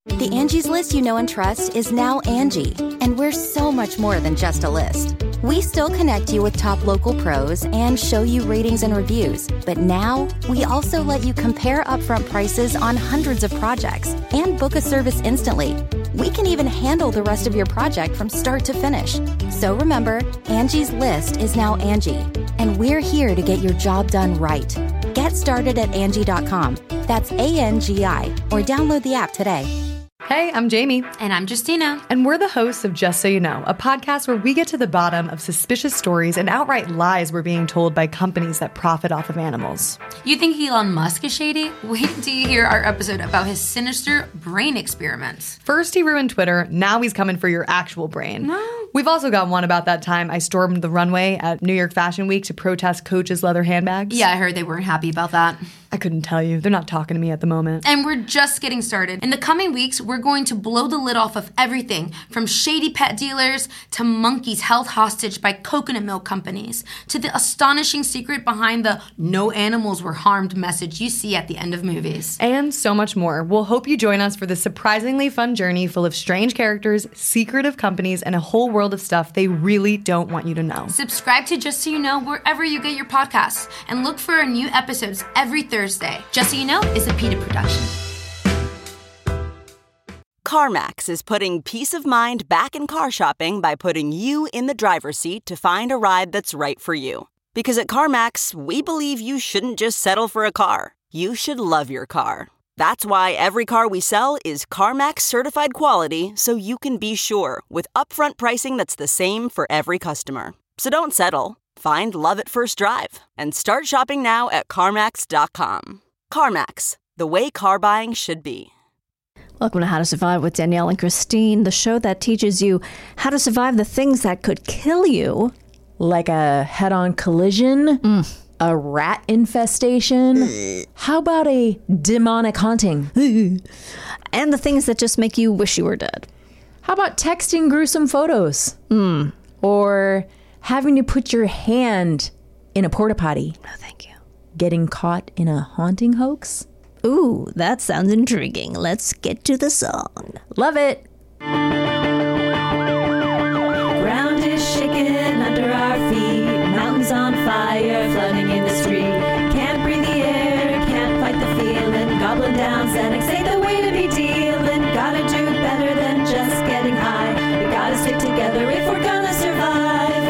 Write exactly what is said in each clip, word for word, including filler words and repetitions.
The Angie's List you know and trust is now Angie, and we're so much more than just a list. We still connect you with top local pros and show you ratings and reviews, but now we also let you compare upfront prices on hundreds of projects and book a service instantly. We can even handle the rest of your project from start to finish. So remember, Angie's List is now Angie, and we're here to get your job done right. Get started at Angie dot com. That's A N G I, or download the app today. Hey, I'm Jamie. And I'm Justina. And we're the hosts of Just So You Know, a podcast where we get to the bottom of suspicious stories and outright lies we're being told by companies that profit off of animals. You think Elon Musk is shady? Wait till you hear our episode about his sinister brain experiments. First he ruined Twitter, now he's coming for your actual brain. No. We've also got one about that time I stormed the runway at New York Fashion Week to protest Coach's leather handbags. Yeah, I heard they weren't happy about that. I couldn't tell you. They're not talking to me at the moment. And we're just getting started. In the coming weeks, we're going to blow the lid off of everything from shady pet dealers to monkeys held hostage by coconut milk companies to the astonishing secret behind the no animals were harmed message you see at the end of movies. And so much more. We'll hope you join us for this surprisingly fun journey full of strange characters, secretive companies, and a whole world of stuff they really don't want you to know. Subscribe to Just So You Know wherever you get your podcasts and look for our new episodes every Thursday. Just So You Know is a PETA production. CarMax is putting peace of mind back in car shopping by putting you in the driver's seat to find a ride that's right for you. Because at CarMax, we believe you shouldn't just settle for a car. You should love your car. That's why every car we sell is CarMax certified quality, so you can be sure with upfront pricing that's the same for every customer. So don't settle. Find love at first drive and start shopping now at CarMax dot com. CarMax, the way car buying should be. Welcome to How to Survive with Danielle and Christine, the show that teaches you how to survive the things that could kill you. Like a head-on collision, mm. a rat infestation. How about a demonic haunting? And the things that just make you wish you were dead. How about texting gruesome photos? Mm. Or having to put your hand in a porta potty? No, thank you. Getting caught in a haunting hoax? Ooh, that sounds intriguing. Let's get to the song. Love it. Ground is shaking under our feet. Mountains on fire, flooding in the street. Can't breathe the air, can't fight the feeling. Goblin down, Xanax ain't the way to be dealing. Gotta do better than just getting high. We gotta stick together if we're gonna survive.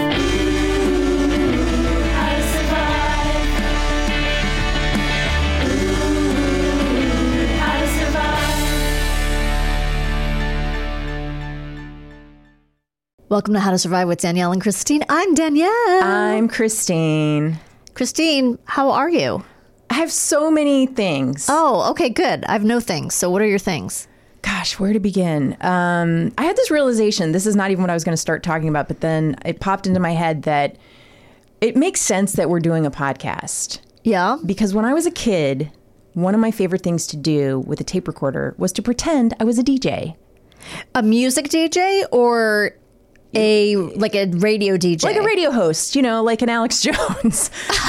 Welcome to How to Survive with Danielle and Christine. I'm Danielle. I'm Christine. Christine, how are you? I have so many things. Oh, okay, good. I have no things. So what are your things? Gosh, where to begin? Um, I had this realization. This is not even what I was going to start talking about, but then it popped into my head that it makes sense that we're doing a podcast. Yeah? Because when I was a kid, one of my favorite things to do with a tape recorder was to pretend I was a D J. A music D J or a like a radio D J? Like a radio host, you know, like an Alex Jones.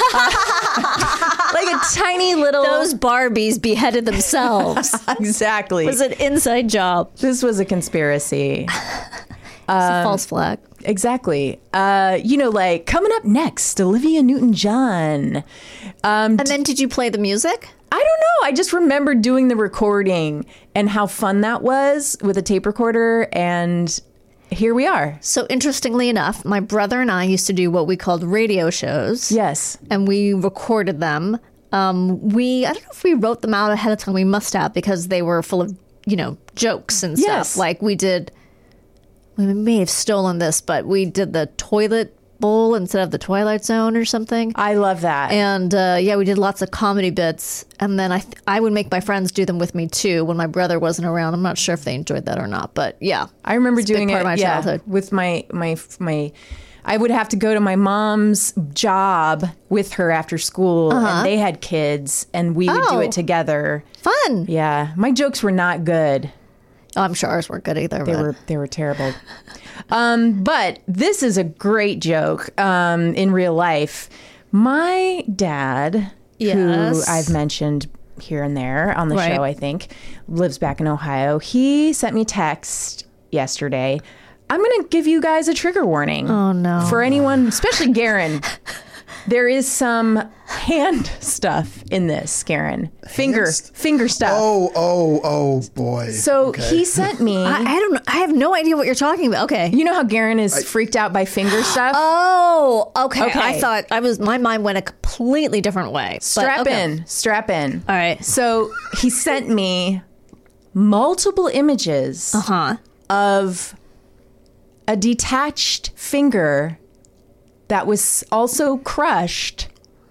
uh, like a tiny little... Those Barbies beheaded themselves. Exactly. It was an inside job. This was a conspiracy. It's um, a false flag. Exactly. Uh, you know, like, coming up next, Olivia Newton-John. Um, and then did you play the music? I don't know. I just remember doing the recording and how fun that was with a tape recorder, and here we are. So interestingly enough, my brother and I used to do what we called radio shows. Yes. And we recorded them. Um, we, I don't know if we wrote them out ahead of time. We must have, because they were full of, you know, jokes and stuff. Yes. Like we did, we may have stolen this, but we did the toilet bowl instead of the Twilight Zone or something. I love that. And uh, yeah, we did lots of comedy bits. And then I th- I would make my friends do them with me too when my brother wasn't around. I'm not sure if they enjoyed that or not, but yeah. I remember it's doing a big part it of my yeah, childhood. with my, my, my, I would have to go to my mom's job with her after school, uh-huh. and they had kids, and we would oh, do it together. Fun. Yeah. My jokes were not good. Oh, I'm sure ours weren't good either. They but. were they were terrible. um, but this is a great joke um, in real life. My dad, yes. who I've mentioned here and there on the Right. show, I think, lives back in Ohio. He sent me text yesterday. I'm going to give you guys a trigger warning. Oh, no. For anyone, especially Garen. There is some hand stuff in this, Garen. Finger, Hand st- finger stuff. Oh, oh, oh, boy. So Okay. he sent me. I, I don't know. I have no idea what you're talking about. Okay. You know how Garen is freaked out by finger stuff? Oh, okay. Okay. I thought I was. My mind went a completely different way. But, Strap okay. in. Strap in. All right. So he sent me multiple images Huh. of a detached finger that was also crushed.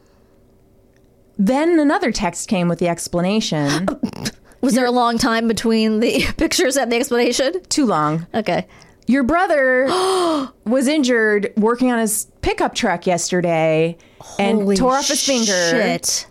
Then another text came with the explanation. Was there a long time between the pictures and the explanation? Too long. Okay. Your brother was injured working on his pickup truck yesterday and Holy tore off his finger. Shit.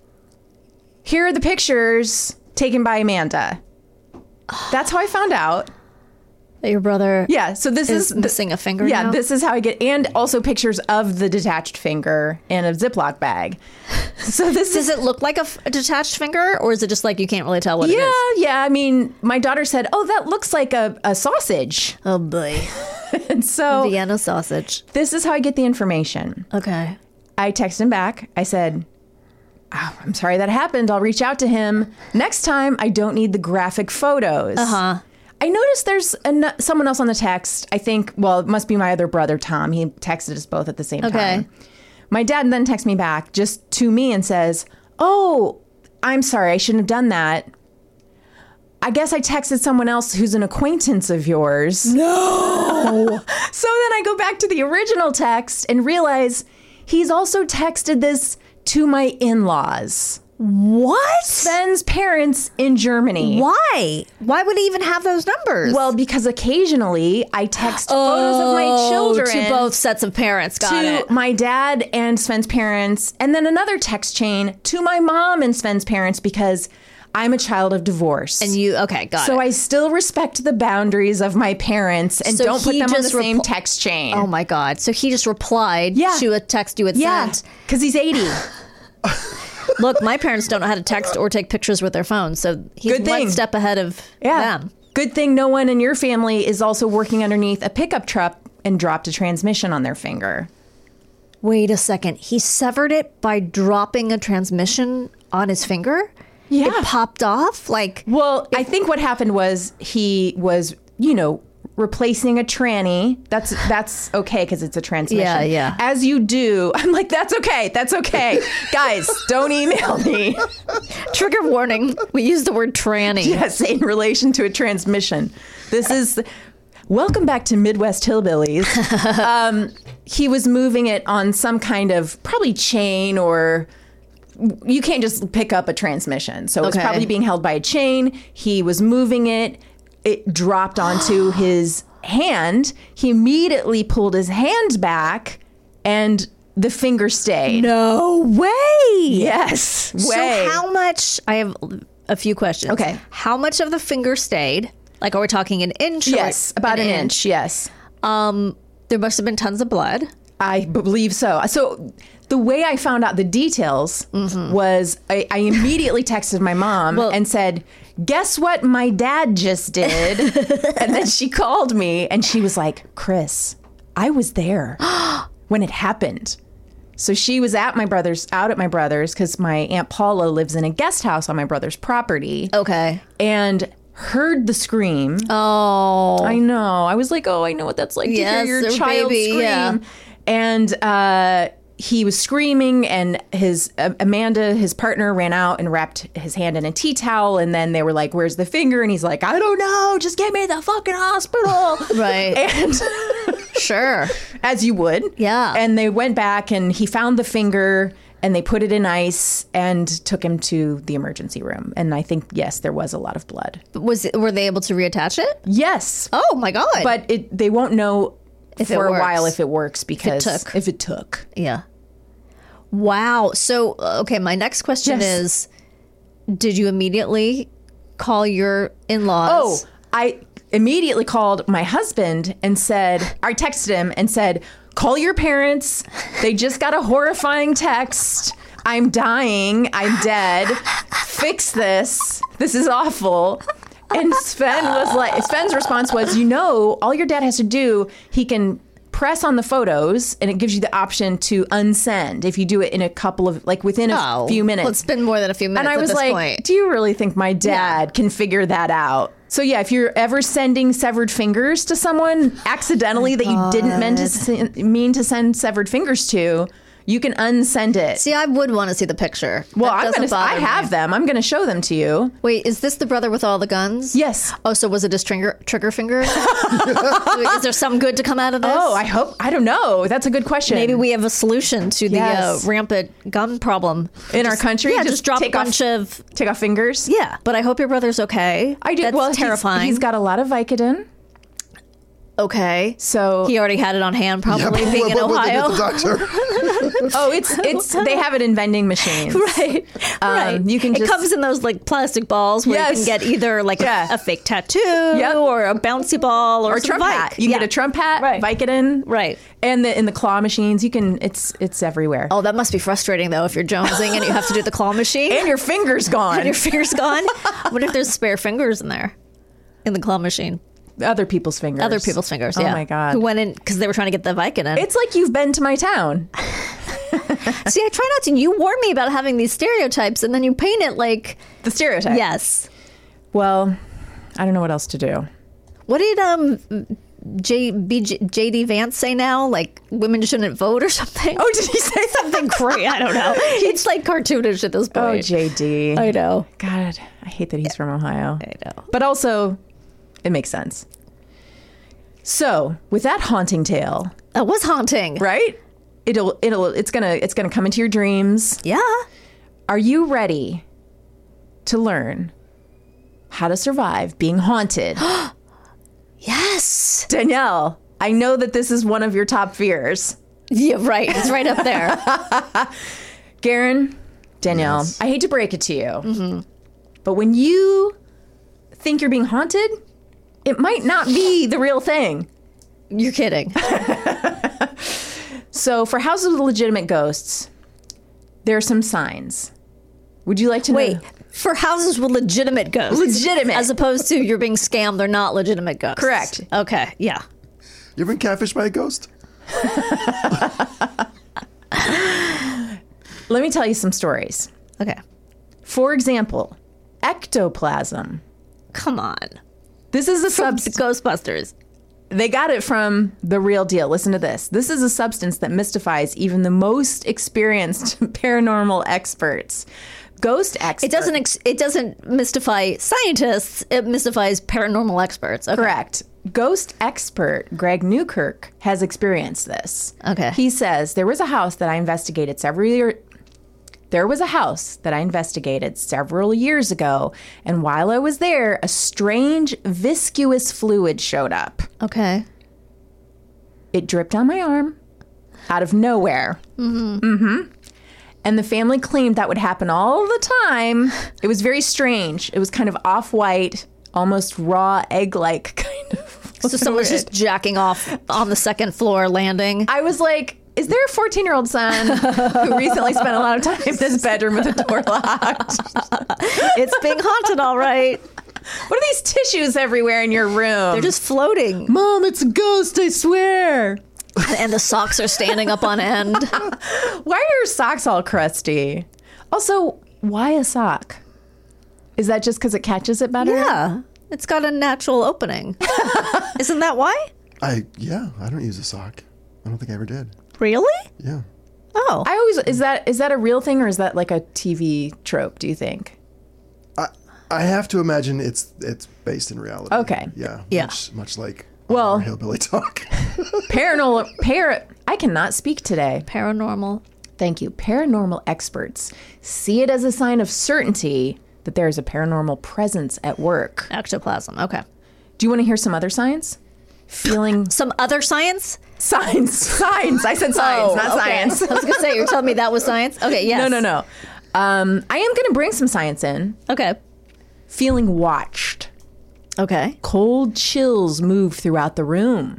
Here are the pictures taken by Amanda. That's how I found out. That your brother Yeah, so this is is missing a finger Yeah, now? this is how I get, and also pictures of the detached finger in a Ziploc bag. So this Does is it look like a, f- a detached finger, or is it just like you can't really tell what it yeah, is? yeah. I mean, my daughter said, "Oh, that looks like a, a sausage," Oh boy. and so Vienna sausage. this is how I get the information. Okay. I texted him back. I said, oh, I'm sorry that happened. I'll reach out to him. Next time, I don't need the graphic photos. Uh-huh. I noticed there's an- someone else on the text. I think, well, it must be my other brother, Tom. He texted us both at the same Okay. time. My dad then texts me back just to me and says, oh, I'm sorry. I shouldn't have done that. I guess I texted someone else who's an acquaintance of yours. No. So then I go back to the original text and realize he's also texted this to my in-laws. What? Ben's parents in Germany. Why? Why would he even have those numbers? Well, because occasionally I text photos of my Oh, children to both sets of parents. Got to it. my dad and Sven's parents, and then another text chain to my mom and Sven's parents because I'm a child of divorce. And you, okay, got so it. I still respect the boundaries of my parents and So don't put he them on the just same repl- text chain. Oh my God. So he just replied Yeah. to a text you had yeah, sent. because he's eighty. Look, my parents don't know how to text or take pictures with their phones, so he's Good one thing. step ahead of Yeah. them. Good thing no one in your family is also working underneath a pickup truck and dropped a transmission on their finger. Wait a second. He severed it by dropping a transmission on his finger? Yeah. It popped off? Like, Well, I think what happened was he was, you know, replacing a tranny. That's that's okay because it's a transmission. Yeah, yeah. As you do, I'm like, that's okay, that's okay, guys. Don't email me. trigger warning. We use the word tranny. Yes, in relation to a transmission. This is. Welcome back to Midwest Hillbillies. um, he was moving it on some kind of probably chain or. You can't just pick up a transmission. So it was Okay. probably being held by a chain. He was moving it. It dropped onto his hand. He immediately pulled his hand back and the finger stayed. No way. Yes. Way. So how much? I have a few questions. Okay. How much of the finger stayed? Like, are we talking an inch? or Yes, about an, inch. Yes. Um, there must have been tons of blood. I believe so. So the way I found out the details was I, I immediately texted my mom Well- and said, guess what my dad just did? And then she called me and she was like, Chris, I was there when it happened. So she was at my brother's, out at my brother's because my Aunt Paula lives in a guest house on my brother's property Okay. and heard the scream. Oh. I know. I was like, oh, I know what that's like Yes, to hear your a child baby, scream. yeah. And uh, he was screaming, and his uh, Amanda, his partner, ran out and wrapped his hand in a tea towel. And then they were like, "Where's the finger?" And he's like, "I don't know. Just get me to the fucking hospital." Right. And Sure. as you would, Yeah. And they went back, and he found the finger. And they put it in ice and took him to the emergency room. And I think, yes, there was a lot of blood. Was it, were they able to reattach it? Yes. Oh my God. But it, they won't know If it for a works. while if it works because took. if it took. Yeah. Wow. So, okay, my next question Yes. is, did you immediately call your in-laws? Oh, I immediately called my husband and said, I texted him and said, call your parents. They just got a horrifying text. I'm dying. I'm dead. fix this. This is awful. And Sven was like, Sven's response was, you know, all your dad has to do, he can press on the photos and it gives you the option to unsend if you do it in a couple of, like within a Oh, few minutes. well, it's been more than a few minutes And I at was this like, point. do you really think my dad can figure that out? So yeah, if you're ever sending severed fingers to someone accidentally that you didn't mean to, sen- mean to send severed fingers to, you can unsend it. See, I would want to see the picture. Well, That I'm doesn't gonna. I bother me. have them. I'm gonna show them to you. Wait, is this the brother with all the guns? Yes. Oh, so was it his trigger trigger finger? Is there some good to come out of this? Oh, I hope. I don't know. That's a good question. Maybe we have a solution to the Yes. uh, rampant gun problem in our country. Yeah, just, drop a take bunch off, of. take off fingers. Yeah, but I hope your brother's okay. I do. That's well, he's- terrifying. He's got a lot of Vicodin. Okay, so he already had it on hand, probably Yeah, being in what- what did Ohio. the doctor? Oh, it's it's. They have it in vending machines. Right, Um, right. You can. It Just, comes in those like plastic balls where Yes. you can get either like Yeah. a, a fake tattoo Yep. or a bouncy ball or, or a some Trump Vic. hat. You can Yeah. get a Trump hat, Right. Vicodin, Right. and the in the claw machines. You can. It's it's everywhere. Oh, that must be frustrating though if you're jonesing and you have to do the claw machine And your finger's gone. and your finger's gone. What if there's spare fingers in there in the claw machine? Other people's fingers. Other people's fingers. Oh Yeah. my god. Who went in because they were trying to get the Vicodin. It's like you've been to my town. See, I try not to. You warn me about having these stereotypes, and then you paint it like The stereotype. yes. Well, I don't know what else to do. What did um J B J, J D Vance say now? Like women shouldn't vote or something? Oh, did he say something great? I don't know. It's like cartoonish at this point. Oh, J D. I know. God, I hate that he's from Ohio. I know. But also, it makes sense. So, with that haunting tale, That was haunting, right? It'll it'll it's gonna it's gonna come into your dreams. Yeah. Are you ready to learn how to survive being haunted? Yes. Danielle, I know that this is one of your top fears. Yeah. Right. It's right up there. Garen, Danielle, Yes. I hate to break it to you, mm-hmm. but when you think you're being haunted, it might not be the real thing. You're kidding. So for houses with legitimate ghosts, there are some signs. Would you like to Wait. know? For houses with legitimate ghosts. Legitimate. As opposed to you're being scammed, they're not legitimate ghosts. Correct. Okay. Yeah. You ever been catfished by a ghost? Let me tell you some stories. Okay. For example, ectoplasm. Come on. This is a From the substance. Ghostbusters. They got it from The Real Deal. Listen to this. This is a substance that mystifies even the most experienced paranormal experts. Ghost experts. It doesn't. Ex- it doesn't mystify scientists. It mystifies paranormal experts. Okay. Correct. Ghost expert Greg Newkirk has experienced this. Okay. He says there was a house that I investigated several years. There was a house that I investigated several years ago, and while I was there, a strange viscous fluid showed up. Okay. It dripped on my arm out of nowhere. Mm-hmm. Mm-hmm. And the family claimed that would happen all the time. It was very strange. It was kind of off-white, almost raw egg-like kind of. So someone's just jacking off on the second floor landing. I was like, is there a fourteen-year-old son who recently spent a lot of time in this bedroom with the door locked? It's being haunted, all right. What are these tissues everywhere in your room? They're just floating, Mom, it's a ghost, I swear. and the socks are standing up on end. Why are your socks all crusty? Also, why a sock? Is that just because it catches it better? Yeah, it's got a natural opening. Isn't that why? I yeah, I don't use a sock. I don't think I ever did. Really? Yeah. Oh, I always is that is that a real thing or is that like a T V trope, do you think? I I have to imagine it's it's based in reality. Okay. Yeah. Yeah. Much, much like Well- our hillbilly talk. Paranormal par I cannot speak today. paranormal. Thank you. Paranormal experts see it as a sign of certainty that there is a paranormal presence at work. Ectoplasm. Okay. Do you want to hear some other signs? Feeling Some other science? signs. Signs. I said science, Oh, not okay. science. I was gonna say you're telling me that was science. Okay. Yes. No, no, no. Um, I am going to bring some science in. Okay. Feeling watched. Okay. Cold chills move throughout the room.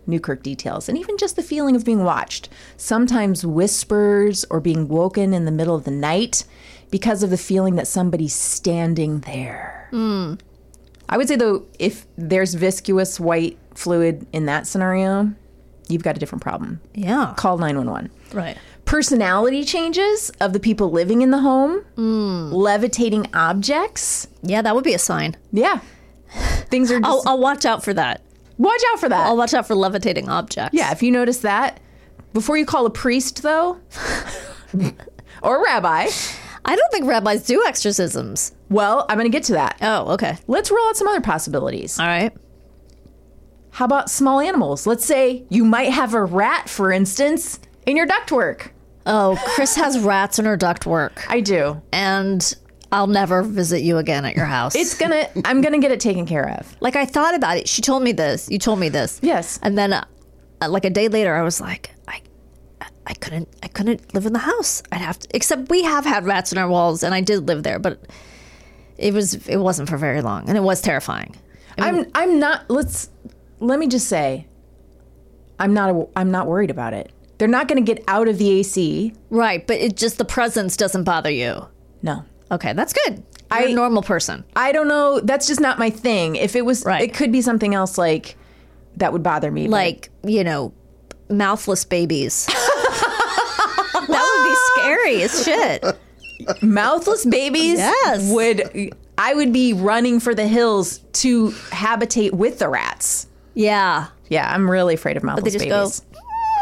Newkirk details, and even just the feeling of being watched. Sometimes whispers or being woken in the middle of the night because of the feeling that somebody's standing there. Mm. I would say, though, if there's viscous white fluid in that scenario, you've got a different problem. Yeah. Call nine one one. Right. Personality changes of the people living in the home. Mm. Levitating objects. Yeah, that would be a sign. Yeah. Things are just... I'll, I'll watch out for that. Watch out for that. I'll watch out for levitating objects. Yeah, if you notice that, before you call a priest, though, or a rabbi. I don't think rabbis do exorcisms. Well, I'm going to get to that. Oh, okay. Let's roll out some other possibilities. All right. How about small animals? Let's say you might have a rat, for instance, in your ductwork. Oh, Chris has rats in her ductwork. I do. And I'll never visit you again at your house. It's gonna, I'm gonna get it taken care of. Like, I thought about it. She told me this. You told me this. Yes. And then, uh, like a day later, I was like, I, I couldn't, I couldn't live in the house. I'd have to. Except we have had rats in our walls, and I did live there, but it was, it wasn't for very long, and it was terrifying. I mean, I'm, I'm not. Let's, let me just say, I'm not, I'm not worried about it. They're not going to get out of the A C. Right, but it just, the presence doesn't bother you. No. Okay, that's good. You're I- a normal person. I don't know. That's just not my thing. If it was, Right. it could be something else like that would bother me. but- Like, you know, mouthless babies. That would be scary as shit. mouthless babies. Yes. Would I would be running for the hills to habitate with the rats. Yeah. Yeah, I'm really afraid of But mouthless they just babies. go.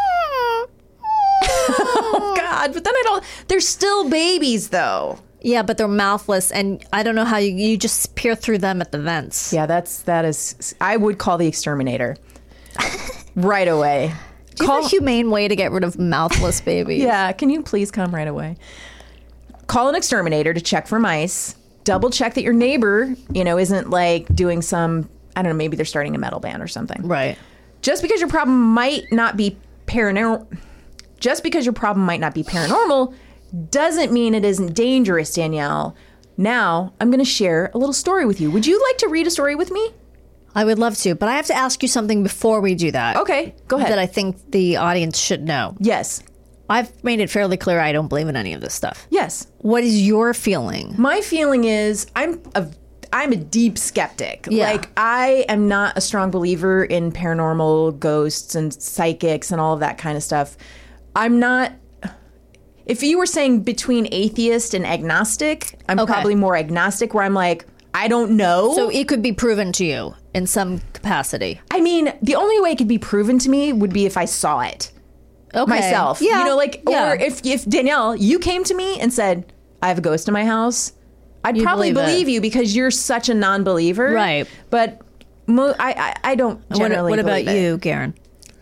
Oh God! But then I don't. They're still babies, though. Yeah, but they're mouthless, and I don't know how you you just peer through them at the vents. Yeah, that's that is. I would call the exterminator right away. Do you Call- have a humane way to get rid of mouthless babies? Yeah, can you please come right away? Call an exterminator to check for mice. Double check that your neighbor, you know, isn't like doing some, I don't know, maybe they're starting a metal band or something. Right. Just because your problem might not be paranormal, just because your problem might not be paranormal doesn't mean it isn't dangerous, Danielle. Now, I'm going to share a little story with you. Would you like to read a story with me? I would love to, but I have to ask you something before we do that. Okay, go ahead. That I think the audience should know. Yes. I've made it fairly clear I don't believe in any of this stuff. Yes. What is your feeling? My feeling is I'm a I'm a deep skeptic. Yeah. Like, I am not a strong believer in paranormal ghosts and psychics and all of that kind of stuff. I'm not. If you were saying between atheist and agnostic, I'm Okay. probably more agnostic, where I'm like, I don't know. So it could be proven to you in some capacity. I mean, the only way it could be proven to me would be if I saw it Okay. myself. Yeah. You know, like, Yeah. or if, if Danielle, you came to me and said, I have a ghost in my house, I'd You'd probably believe it. believe you because you're such a non-believer. Right. But mo- I, I, I don't What, generally what about believe it. you, Garen?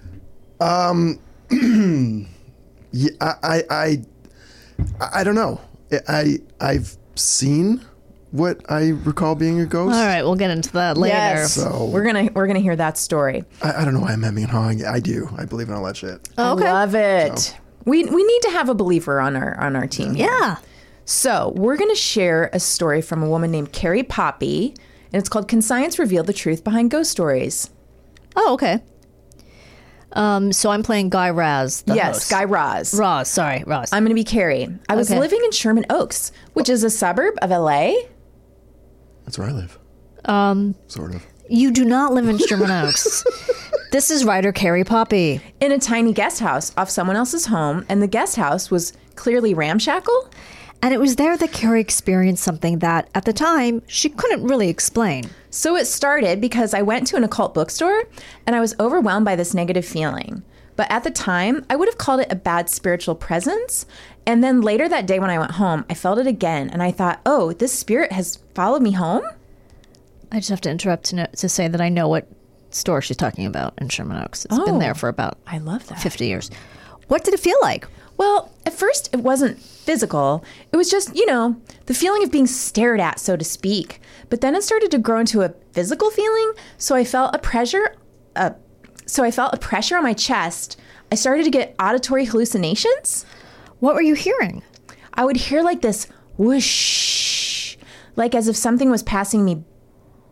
Yeah, I, I, I, I don't know. I, I've seen what I recall being a ghost. All right, we'll get into that later. Yes. So- we're gonna we're gonna hear that story. I, I don't know why I'm hemming and hawing. I do. I believe in all that shit. Oh, okay. I love it. We we need to have a believer on our on our team. here. Yeah. So we're going to share a story from a woman named Carrie Poppy, and it's called "Can Science Reveal the Truth Behind Ghost Stories?" Oh, okay. Um, so I'm playing Guy Raz, the yes, host. Guy Raz. Roz, sorry, Roz. I'm going to be Carrie. I was Okay. living in Sherman Oaks, which is a suburb of L A. That's where I live. Um, Sort of. you do not live in Sherman Oaks. This is writer Carrie Poppy. In a tiny guest house off someone else's home, and the guest house was clearly ramshackle. And it was there that Carrie experienced something that, at the time, she couldn't really explain. So it started because I went to an occult bookstore and I was overwhelmed by this negative feeling. But at the time, I would have called it a bad spiritual presence. And then later that day when I went home, I felt it again. And I thought, oh, this spirit has followed me home? I just have to interrupt to, know, to say that I know what store she's talking about in Sherman Oaks. It's been Oh. there for about I love that. fifty years. What did it feel like? Well, at first it wasn't physical. It was just, you know, the feeling of being stared at, so to speak. But then it started to grow into a physical feeling. So I felt a pressure, uh, so I felt a pressure on my chest. I started to get auditory hallucinations. What were you hearing? I would hear like this whoosh, like as if something was passing me.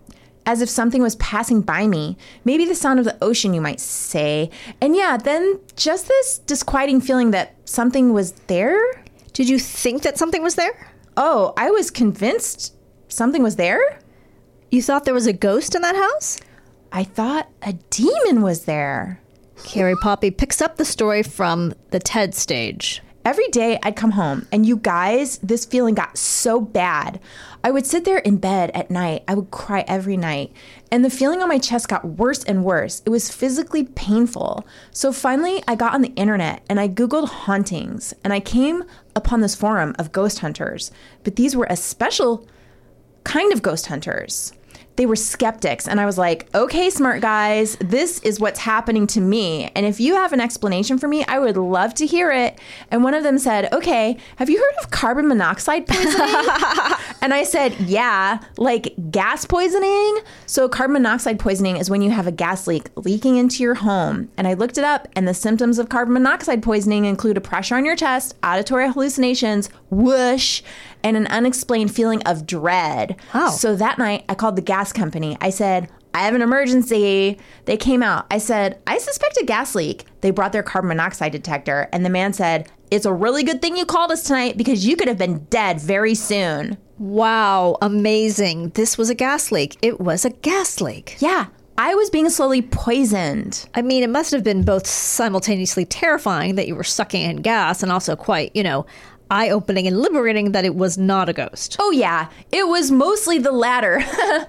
as if something was passing by me. Maybe the sound of the ocean, you might say. And yeah, then just this disquieting feeling that something was there. Did you think that something was there? Oh, I was convinced something was there. You thought there was a ghost in that house? I thought a demon was there. Carrie Poppy picks up the story from the TED stage. Every day I'd come home, and you guys, this feeling got so bad. I would sit there in bed at night. I would cry every night. And the feeling on my chest got worse and worse. It was physically painful. So finally, I got on the internet, and I Googled hauntings, and I came upon this forum of ghost hunters. But these were a special kind of ghost hunters. They were skeptics, and I was like, okay, smart guys, this is what's happening to me. And if you have an explanation for me, I would love to hear it. And one of them said, okay, have you heard of carbon monoxide poisoning? And I said, yeah, like gas poisoning. So carbon monoxide poisoning is when you have a gas leak leaking into your home. And I looked it up, and the symptoms of carbon monoxide poisoning include a pressure on your chest, auditory hallucinations, whoosh, and an unexplained feeling of dread. Oh. So that night, I called the gas company. I said, I have an emergency. They came out. I said, I suspect a gas leak. They brought their carbon monoxide detector, and the man said, it's a really good thing you called us tonight because you could have been dead very soon. Wow, amazing. This was a gas leak. It was a gas leak. Yeah, I was being slowly poisoned. I mean, it must have been both simultaneously terrifying that you were sucking in gas and also quite, you know, eye-opening and liberating that it was not a ghost. Oh yeah, it was mostly the latter.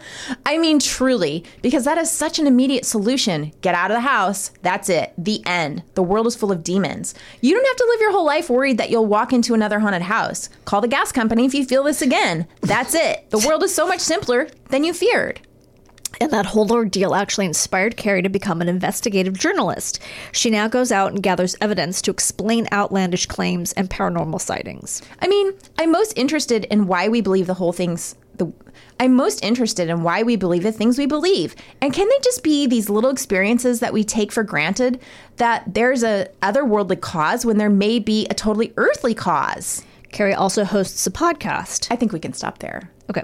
I mean, truly, because that is such an immediate solution. Get out of the house. That's it. The end. The world is full of demons. You don't have to live your whole life worried that you'll walk into another haunted house. Call the gas company if you feel this again. That's it. The world is so much simpler than you feared. And that whole ordeal actually inspired Carrie to become an investigative journalist. She now goes out and gathers evidence to explain outlandish claims and paranormal sightings. I mean, I'm most interested in why we believe the whole thing's the I'm most interested in why we believe the things we believe. And can they just be these little experiences that we take for granted that there's a otherworldly cause when there may be a totally earthly cause? Carrie also hosts a podcast. I think we can stop there. Okay.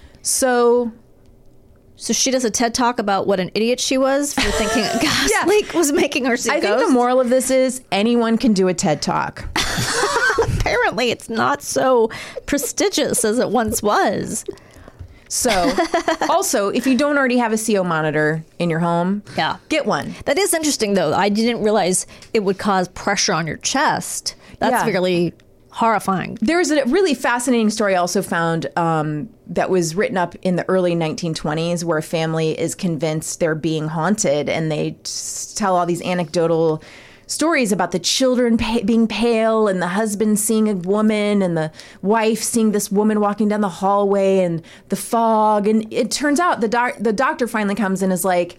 So So she does a TED Talk about what an idiot she was for thinking a gas Yeah. leak was making her see I think ghosts. the moral of this is anyone can do a TED Talk. Apparently it's not so prestigious as it once was. So also, if you don't already have a C O monitor in your home, Yeah. get one. That is interesting, though. I didn't realize it would cause pressure on your chest. That's Yeah. really horrifying. There's a really fascinating story I also found um, that was written up in the early nineteen twenties where a family is convinced they're being haunted, and they t- tell all these anecdotal stories about the children pa- being pale and the husband seeing a woman and the wife seeing this woman walking down the hallway and the fog. And it turns out the, doc- the doctor finally comes and is like,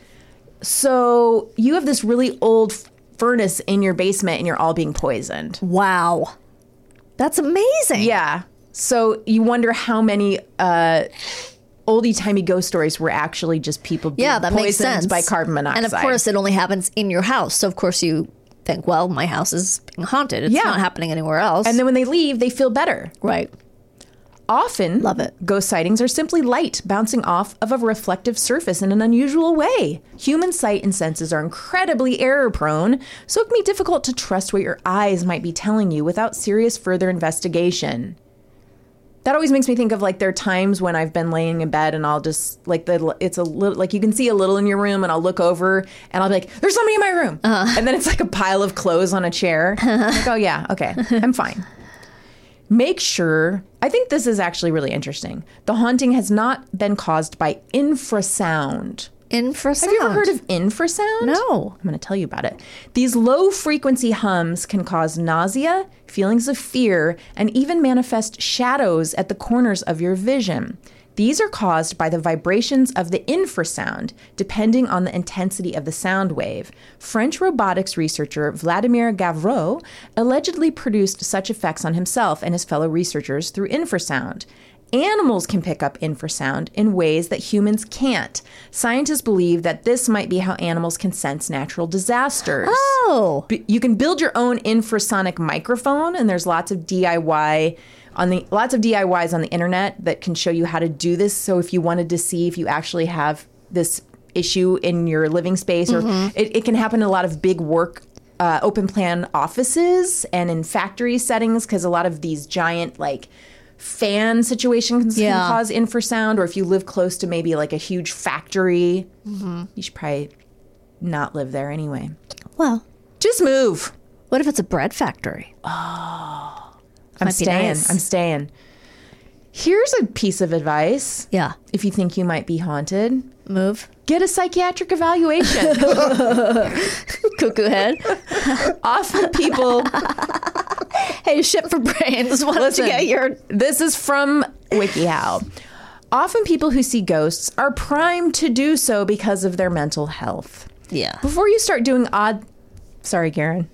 so you have this really old f- furnace in your basement and you're all being poisoned. Wow. That's amazing. Yeah. So you wonder how many uh, oldie-timey ghost stories were actually just people being Yeah, that makes poisoned sense. by carbon monoxide. And of course, it only happens in your house. So, of course, you think, well, my house is being haunted. It's Yeah. not happening anywhere else. And then when they leave, they feel better. right. Often, Love it. ghost sightings are simply light bouncing off of a reflective surface in an unusual way. Human sight and senses are incredibly error-prone, so it can be difficult to trust what your eyes might be telling you without serious further investigation. That always makes me think of, like, there are times when I've been laying in bed and I'll just, like, the it's a little, like, you can see a little in your room and I'll look over and I'll be like, there's somebody in my room. Uh-huh. And then it's like a pile of clothes on a chair. I'm like, oh, yeah, okay, I'm fine. Make sure, I think this is actually really interesting. The haunting has not been caused by infrasound. Infrasound. Have you ever heard of infrasound? No. I'm going to tell you about it. These low frequency hums can cause nausea, feelings of fear, and even manifest shadows at the corners of your vision. These are caused by the vibrations of the infrasound, depending on the intensity of the sound wave. French robotics researcher Vladimir Gavreau allegedly produced such effects on himself and his fellow researchers through infrasound. Animals can pick up infrasound in ways that humans can't. Scientists believe that this might be how animals can sense natural disasters. Oh. B- You can build your own infrasonic microphone, and there's lots of D I Y on the lots of D I Ys on the internet that can show you how to do this. So if you wanted to see if you actually have this issue in your living space, or it, it can happen in a lot of big work, uh, open plan offices and in factory settings, because a lot of these giant like fan situations Yeah. can cause infrasound. Or if you live close to maybe like a huge factory, you should probably not live there anyway. Well, Just move. what if it's a bread factory? I'm Might be staying. nice. I'm staying. Here's a piece of advice. Yeah. If you think you might be haunted, Move. get a psychiatric evaluation. Cuckoo head. Often people, Hey, shit for brains. Why don't listen, you get your... this is from WikiHow. Often people who see ghosts are primed to do so because of their mental health. Yeah. Before you start doing odd, sorry, Garen.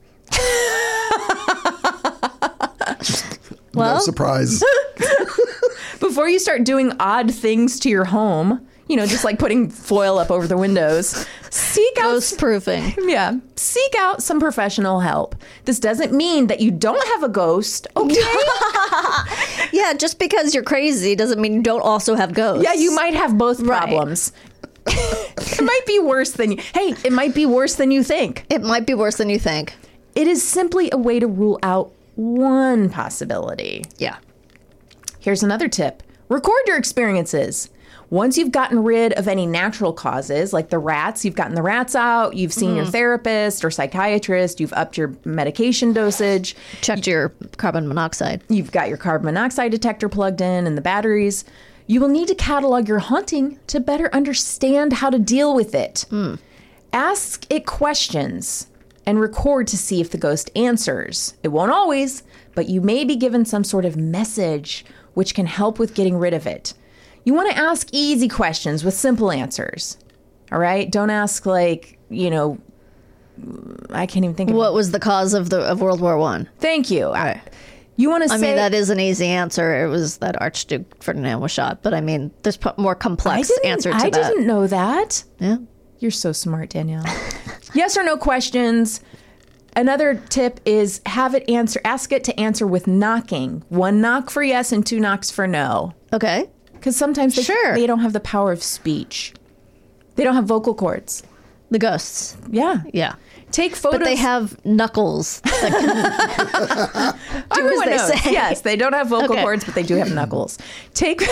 No surprise. Before you start doing odd things to your home, you know, just like putting foil up over the windows, seek out Ghost proofing. Yeah. Seek out some professional help. This doesn't mean that you don't have a ghost, okay? Yeah, just because you're crazy doesn't mean you don't also have ghosts. Yeah, you might have both Right. problems. It might be worse than you. Hey, it might be worse than you think. It might be worse than you think. It is simply a way to rule out one possibility. Yeah. Here's another tip. Record your experiences. Once you've gotten rid of any natural causes, like the rats, you've gotten the rats out, you've seen your therapist or psychiatrist, you've upped your medication dosage, Checked your carbon monoxide. you've got your carbon monoxide detector plugged in and the batteries, you will need to catalog your haunting to better understand how to deal with it. Ask it questions and record to see if the ghost answers. It won't always, but you may be given some sort of message which can help with getting rid of it. You want to ask easy questions with simple answers. All right? Don't ask like, you know, I can't even think of What was the cause of the of World War One? Thank you. I, you want to I say mean, that is an easy answer. It was that Archduke Ferdinand was shot, but I mean, there's pro- more I complex didn't, answer to I that. didn't know that. Yeah. You're so smart, Danielle. Yes or no questions. Another tip is have it answer, ask it to answer with knocking. One knock for yes and two knocks for no. Okay. Because sometimes they, Sure. they don't have the power of speech. They don't have vocal cords. The ghosts. Yeah. Yeah. Take photos. But they have knuckles. That can do Everyone as they knows. say. Yes, they don't have vocal Okay. cords, but they do have knuckles. Take.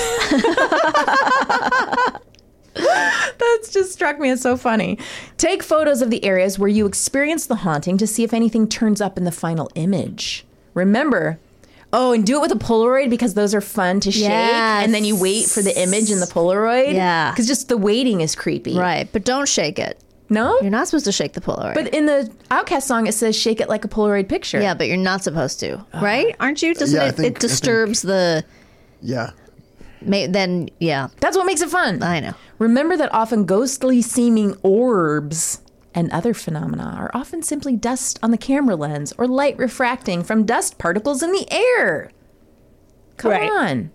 That's just struck me as so funny. Take photos of the areas where you experience the haunting to see if anything turns up in the final image. Remember, oh, and do it with a Polaroid because those are fun to shake. Yes. And then you wait for the image in the Polaroid. Yeah. Because just the waiting is creepy. Right. But don't shake it. No? You're not supposed to shake the Polaroid. But in the Outcast song, it says shake it like a Polaroid picture. yeah, but you're not supposed to. Right? Aren't you? Doesn't Yeah, I it, think- it disturbs the. Yeah. May, then, yeah. That's what makes it fun. I know. Remember that often ghostly seeming orbs and other phenomena are often simply dust on the camera lens or light refracting from dust particles in the air. Come Right. on.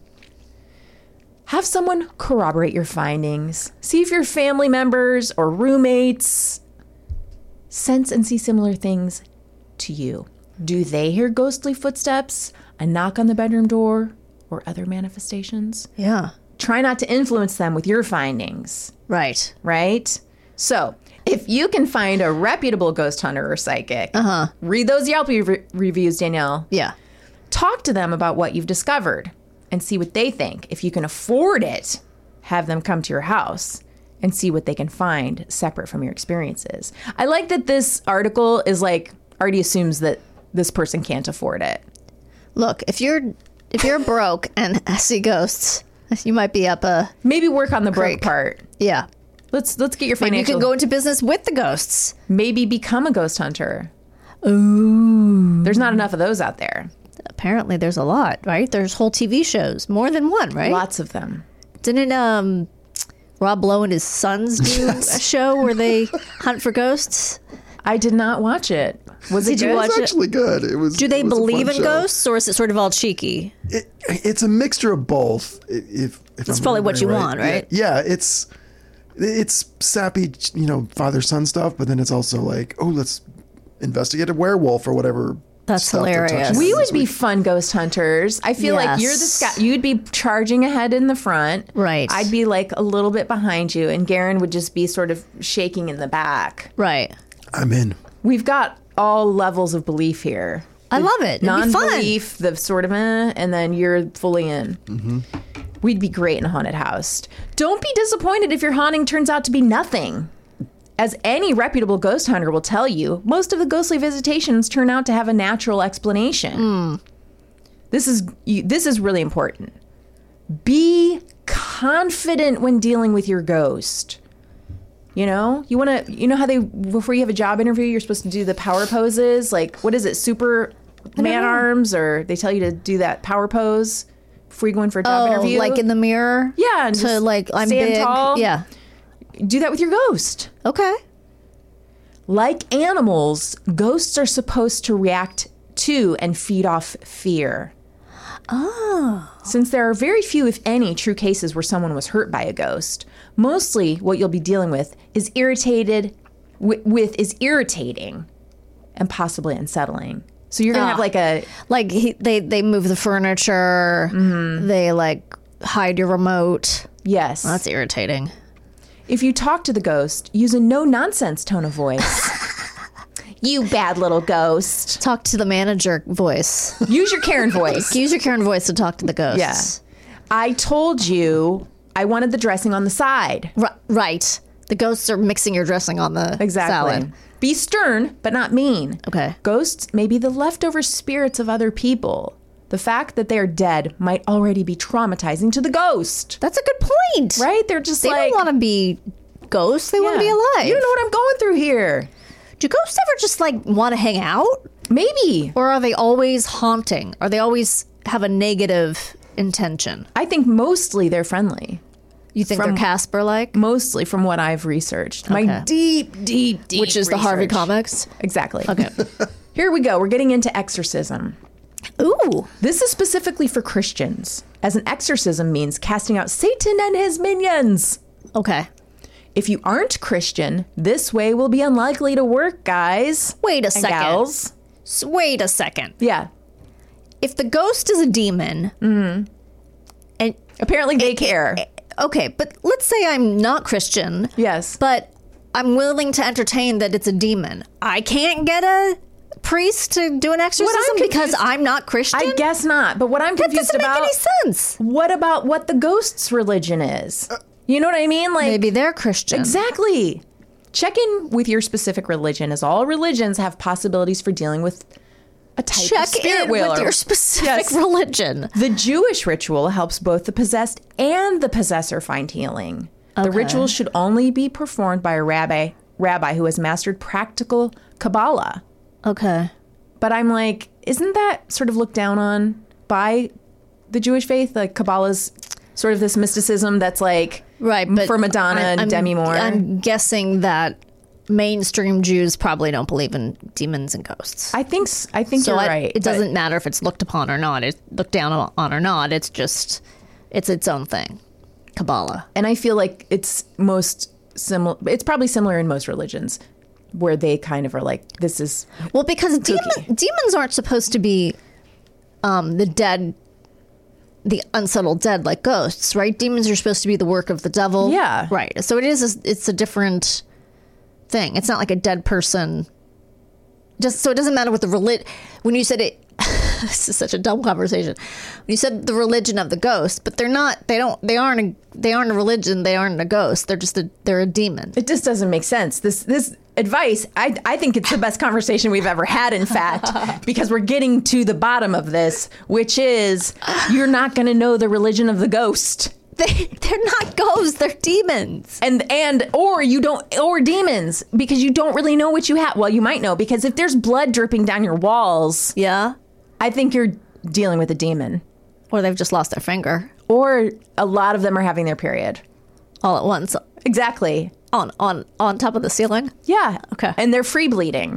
Have someone corroborate your findings. See if your family members or roommates sense and see similar things to you. Do they hear ghostly footsteps, a knock on the bedroom door, or other manifestations? Yeah. Try not to influence them with your findings, Right. right? So, if you can find a reputable ghost hunter or psychic, uh-huh. read those Yelp re- reviews, Danielle. Yeah. Talk to them about what you've discovered and see what they think. If you can afford it, have them come to your house and see what they can find separate from your experiences. I like that this article is like, already assumes that this person can't afford it. Look, if you're if you're broke and see ghosts, you might be up a Maybe work on the broke Creek. part. yeah. Let's let's get your Maybe you financial. can go into business with the ghosts. Maybe become a ghost hunter. Ooh. There's not enough of those out there. Apparently, there's a lot, right? There's whole T V shows, more than one, right? Lots of them. Didn't um, Rob Lowe and his sons do a show where they hunt for ghosts? I did not watch it. Was it Did you good? watch It's it? actually good. It was. Do they it was a fun believe in show. ghosts, or is it sort of all cheeky? It, it's a mixture of both. i- If, if That's I'm probably what remembering you want, right? Yeah, yeah, it's it's sappy, you know, father son stuff, but then it's also like, oh, let's investigate a werewolf or whatever That's stuff they're hilarious. touching We on would this be week. fun ghost hunters. I feel like you're the Yes. sky. You'd be charging ahead in the front. Right. I'd be like a little bit behind you, and Garen would just be sort of shaking in the back. Right. I'm in. We've got all levels of belief here. I love it. It'd be fun. Non-belief, the sort of eh, and then you're fully in. Mm-hmm. We'd be great in a haunted house. Don't be disappointed if your haunting turns out to be nothing. As any reputable ghost hunter will tell you, most of the ghostly visitations turn out to have a natural explanation. Mm. This is you, this is really important. Be confident when dealing with your ghost. You know, you want to, you know how they, before you have a job interview, you're supposed to do the power poses. Like, what is it, super man arms, or they tell you to do that power pose before you go in for a job Oh, interview. like in the mirror? Yeah, and To just like, I'm stand big. tall. Yeah. Do that with your ghost. Okay. Like animals, ghosts are supposed to react to and feed off fear. Oh. Since there are very few, if any, true cases where someone was hurt by a ghost, mostly what you'll be dealing with is irritated wi- with is irritating and possibly unsettling. So you're gonna Ah. have like a Like he, they, they move the furniture. Mm-hmm. They like hide your remote. yes. That's irritating. If you talk to the ghost, use a no nonsense tone of voice. You bad little ghost. Talk to the manager voice. Use your Karen voice. Use your Karen voice to talk to the ghosts. Yeah. I told you I wanted the dressing on the side. Ri- right. The ghosts are mixing your dressing on the Exactly. salad. Be stern, but not mean. Okay. Ghosts may be the leftover spirits of other people. The fact that they are dead might already be traumatizing to the ghost. That's a good point. Right? They're just They like, don't want to be ghosts. They want to be Yeah. alive. You know what I'm going through here. Do ghosts ever just like want to hang out? Maybe. Or are they always haunting? Are they always have a negative intention? I think mostly they're friendly. You think From- they're Casper like? Mostly from what I've researched. My Okay. deep, deep, deep Which is the Harvey research. comics? Exactly. Okay. Here we go. We're getting into exorcism. Ooh. This is specifically for Christians, as an exorcism means casting out Satan and his minions. Okay. If you aren't Christian, this way will be unlikely to work, guys. Wait a and second. gals. S- wait a second. Yeah. If the ghost is a demon, and Apparently they care. okay, but let's say I'm not Christian, Yes. but I'm willing to entertain that it's a demon. I can't get a priest to do an exorcism because confused- I'm not Christian. I guess not. But what I'm that confused doesn't about, make any sense. what about what the ghost's religion is? You know what I mean? Like Maybe they're Christian. Exactly. Check in with your specific religion, as all religions have possibilities for dealing with a type of Check spirit in wheeler. with your specific Yes. religion. The Jewish ritual helps both the possessed and the possessor find healing. The Okay. ritual should only be performed by a rabbi, rabbi who has mastered practical Kabbalah. Okay. But I'm like, isn't that sort of looked down on by the Jewish faith? Like Kabbalah's sort of this mysticism that's like Right, but for Madonna I'm- and I'm- Demi Moore. I'm guessing that mainstream Jews probably don't believe in demons and ghosts. I think s- I think so you're I- right. it but- doesn't matter if it's looked upon or not. It's looked down on or not. It's just it's its own thing. Kabbalah. And I feel like it's most similar. It's probably similar in most religions, where they kind of are like, this is Well, because demon, Kooky. demons aren't supposed to be um, the dead, the unsettled dead like ghosts, right? Demons are supposed to be the work of the devil. Yeah. Right. So it is. A, it's a different thing. It's not like a dead person. Just so it doesn't matter what the religion. When you said it, this is such a dumb conversation. When you said the religion of the ghost, but they're not. They don't. They aren't. A, they aren't a religion. They aren't a ghost. They're just a. They're a demon. it just doesn't make sense. This this advice, I I think it's the best conversation we've ever had, in fact, because we're getting to the bottom of this, which is you're not going to know the religion of the ghost. They. They're not ghosts. They're demons. And and or you don't or demons, because you don't really know what you have. Well, you might know, because if there's blood dripping down your walls, Yeah. I think you're dealing with a demon. Or they've just lost their finger Or a lot of them are having their period. all at once Exactly. on on on top of the ceiling. Yeah. Okay. And they're free bleeding.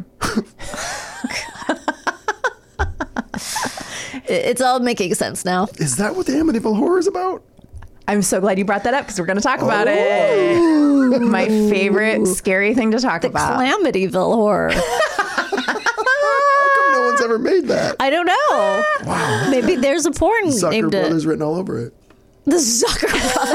It- It's all making sense now. Is that what the Amityville Horror is about? I'm so glad you brought that up, because we're going to talk about it. My favorite scary thing to talk about. Calamityville horror. How come no one's Whoever made that? I don't know. Wow. Maybe there's a porn Zucker named Brothers it. written all over it. The Zucker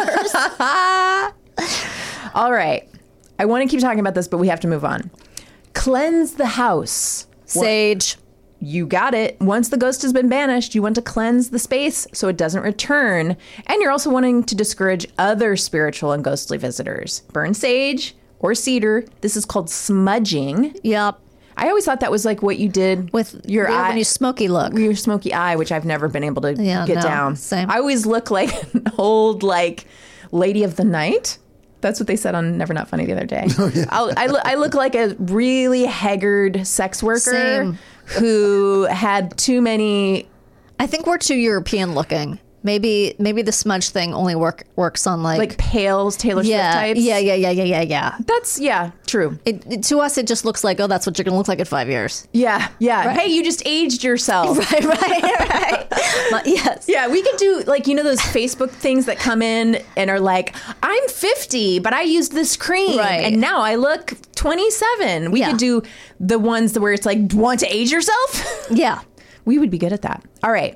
Brothers. All right. I want to keep talking about this, but we have to move on. Cleanse the house. Sage. You got it. Once the ghost has been banished, you want to cleanse the space so it doesn't return. And you're also wanting to discourage other spiritual and ghostly visitors. Burn sage or cedar. This is called smudging. Yep. I always thought that was like what you did With your yeah, eye. when you smoky look. Your smoky eye, which I've never been able to Yeah, get no, down. same. I always look like an old, like, lady of the night. That's what they said on Never Not Funny the other day. Oh, yeah. I'll, I, look, I look like a really haggard sex worker Same. who had too many. I think we're too European looking. Maybe maybe the smudge thing only work works on like, Like pales, Taylor yeah, Swift types. yeah, yeah, yeah, yeah, yeah, yeah. That's, yeah, true. It, it, to us, it just looks like, oh, that's what you're going to look like in five years. Yeah, yeah. Hey, you just aged yourself. Right, right, right. But yes. Yeah, we could do, like, you know those Facebook things that come in and are like, I'm fifty, but I used this cream. Right. And now I look twenty-seven. We Yeah. could do the ones where it's like, want to age yourself? Yeah. We would be good at that. All right.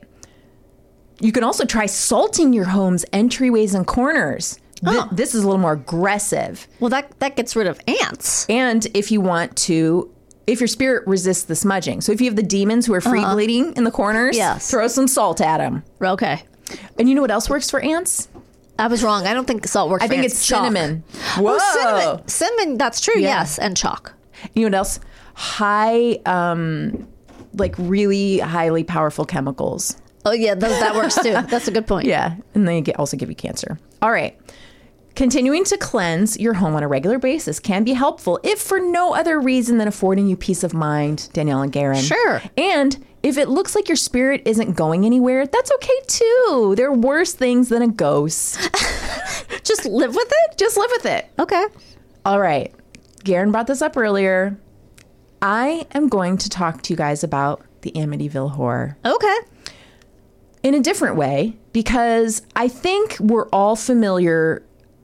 You can also try salting your home's entryways and corners. Th- Oh. This is a little more aggressive. Well, that, that gets rid of ants. And if you want to, if your spirit resists the smudging. So if you have the demons who are free bleeding in the corners, Yes. throw some salt at them. Okay. And you know what else works for ants? I was wrong. I don't think salt works I for think ants. it's Chalk. cinnamon. Whoa. Oh, cinnamon. Cinnamon, that's true, Yeah. yes. And chalk. You know what else? High, um, like really highly powerful chemicals. Oh, yeah, th- that works too. That's a good point. Yeah. And they get, also give you cancer. All right. Continuing to cleanse your home on a regular basis can be helpful if for no other reason than affording you peace of mind, Danielle and Garen. Sure. And if it looks like your spirit isn't going anywhere, that's okay too. There are worse things than a ghost. Just live with it? Just live with it. Okay. All right. Garen brought this up earlier. I am going to talk to you guys about the Amityville Horror Okay. in a different way because I think we're all familiar.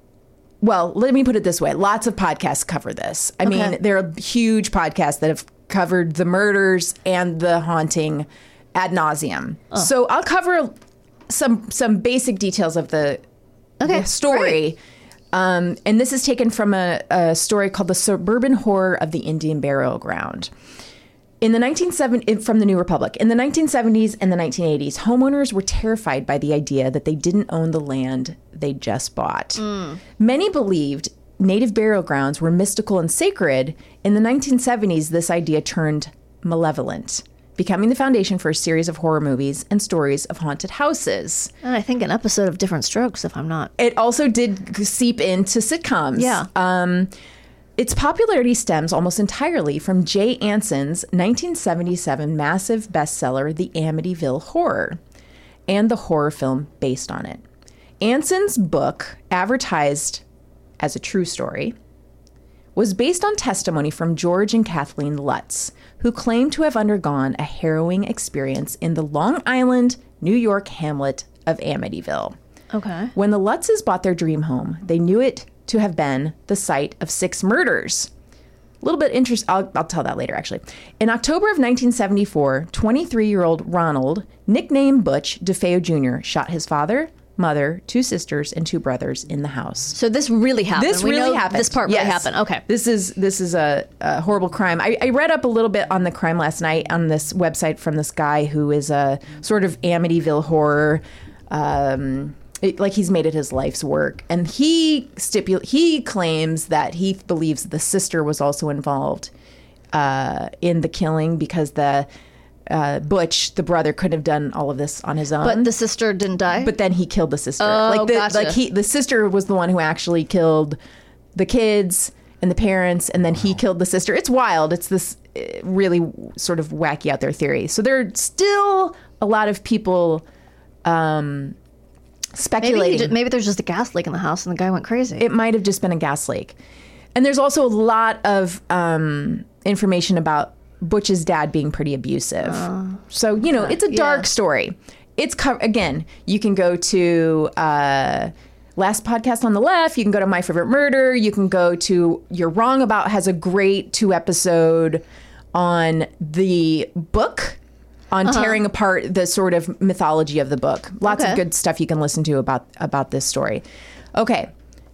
Well, let me put it this way. Lots of podcasts cover this. I Okay. mean, there are huge podcasts that have covered the murders and the haunting ad nauseum. So I'll cover some some basic details of the, Okay, the story. Um, and this is taken from a, a story called The Suburban Horror of the Indian Burial Ground. In the nineteen seventies, from the New Republic, in the nineteen seventies and the nineteen eighties, homeowners were terrified by the idea that they didn't own the land they just bought. Many believed native burial grounds were mystical and sacred. In the nineteen seventies, this idea turned malevolent, becoming the foundation for a series of horror movies and stories of haunted houses. And I think an episode of Different Strokes, if I'm not. It also did seep into sitcoms. Yeah. Um, its popularity stems almost entirely from Jay Anson's nineteen seventy-seven massive bestseller, The Amityville Horror, and the horror film based on it. Anson's book, advertised as a true story, was based on testimony from George and Kathleen Lutz, who claimed to have undergone a harrowing experience in the Long Island, New York hamlet of Amityville. Okay. When the Lutzes bought their dream home, they knew it to have been the site of six murders. A little bit interesting. I'll, I'll tell that later, actually. In October of nineteen seventy-four, twenty-three-year-old Ronald, nicknamed Butch DeFeo Junior, shot his father, mother, two sisters, and two brothers in the house. So this really happened. This We really know happened. This part really Yes. happened. Okay. This is this is a, a horrible crime. I, I read up a little bit on the crime last night on this website from this guy who is a sort of Amityville horror. Um, it, like he's made it his life's work, and he stipul- he claims that he believes the sister was also involved uh, in the killing because the uh, Butch, the brother, couldn't have done all of this on his own. But the sister didn't die? But then he killed the sister. Oh, like the, gotcha. like he, the sister was the one who actually killed the kids and the parents, and then he killed the sister. It's wild. It's this uh, really sort of wacky out there theory. So there are still a lot of people um, maybe, speculating. he ju- maybe there's just a gas leak in the house and the guy went crazy. It might have just been a gas leak. And there's also a lot of um, information about Butch's dad being pretty abusive. So, you know, it's a dark yeah. story. It's co- again, you can go to uh, Last Podcast on the Left. You can go to My Favorite Murder. You can go to You're Wrong About has a great two episode on the book on uh-huh. tearing apart the sort of mythology of the book. Lots Okay. of good stuff you can listen to about about this story. Okay.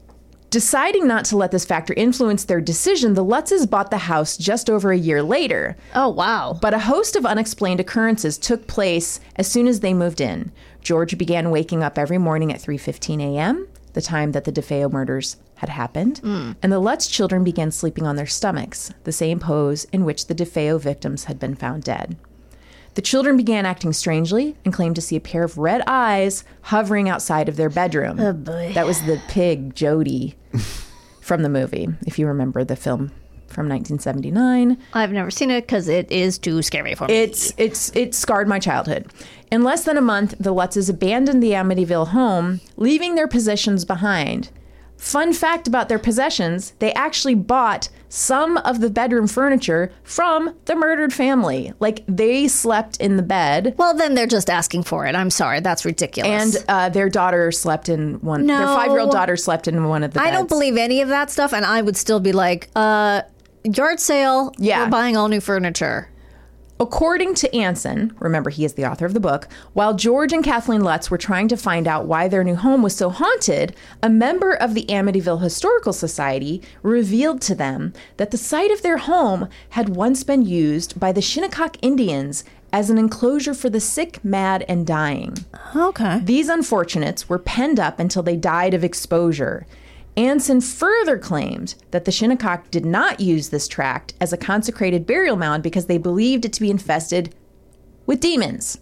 Deciding not to let this factor influence their decision, the Lutzes bought the house just over a year later. Oh, wow. But a host of unexplained occurrences took place as soon as they moved in. George began waking up every morning at three fifteen a.m., the time that the DeFeo murders had happened, mm. and the Lutz children began sleeping on their stomachs, the same pose in which the DeFeo victims had been found dead. The children began acting strangely and claimed to see a pair of red eyes hovering outside of their bedroom. Oh, boy. That was the pig, Jody, from the movie, if you remember the film from nineteen seventy-nine. I've never seen it because it is too scary for me. It's it's it scarred my childhood. In less than a month, the Lutzes abandoned the Amityville home, leaving their possessions behind. Fun fact about their possessions, they actually bought some of the bedroom furniture from the murdered family. Like, they slept in the bed. Well, then they're just asking for it. I'm sorry. That's ridiculous. And uh, their daughter slept in one. No. Their five-year-old daughter slept in one of the beds. I don't believe any of that stuff, and I would still be like, uh, yard sale, Yeah. we're buying all new furniture. According to Anson, remember he is the author of the book, while George and Kathleen Lutz were trying to find out why their new home was so haunted, a member of the Amityville Historical Society revealed to them that the site of their home had once been used by the Shinnecock Indians as an enclosure for the sick, mad, and dying. Okay. These unfortunates were penned up until they died of exposure. Anson further claimed that the Shinnecock did not use this tract as a consecrated burial mound because they believed it to be infested with demons.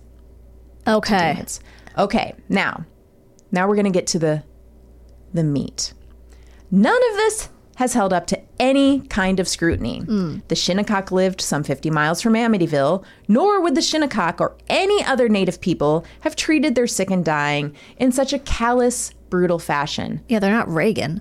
Okay. Demons. Okay, now, now we're going to get to the the meat. None of this has held up to any kind of scrutiny. Mm. The Shinnecock lived some fifty miles from Amityville, nor would the Shinnecock or any other native people have treated their sick and dying in such a callous, brutal fashion. Yeah, they're not Reagan.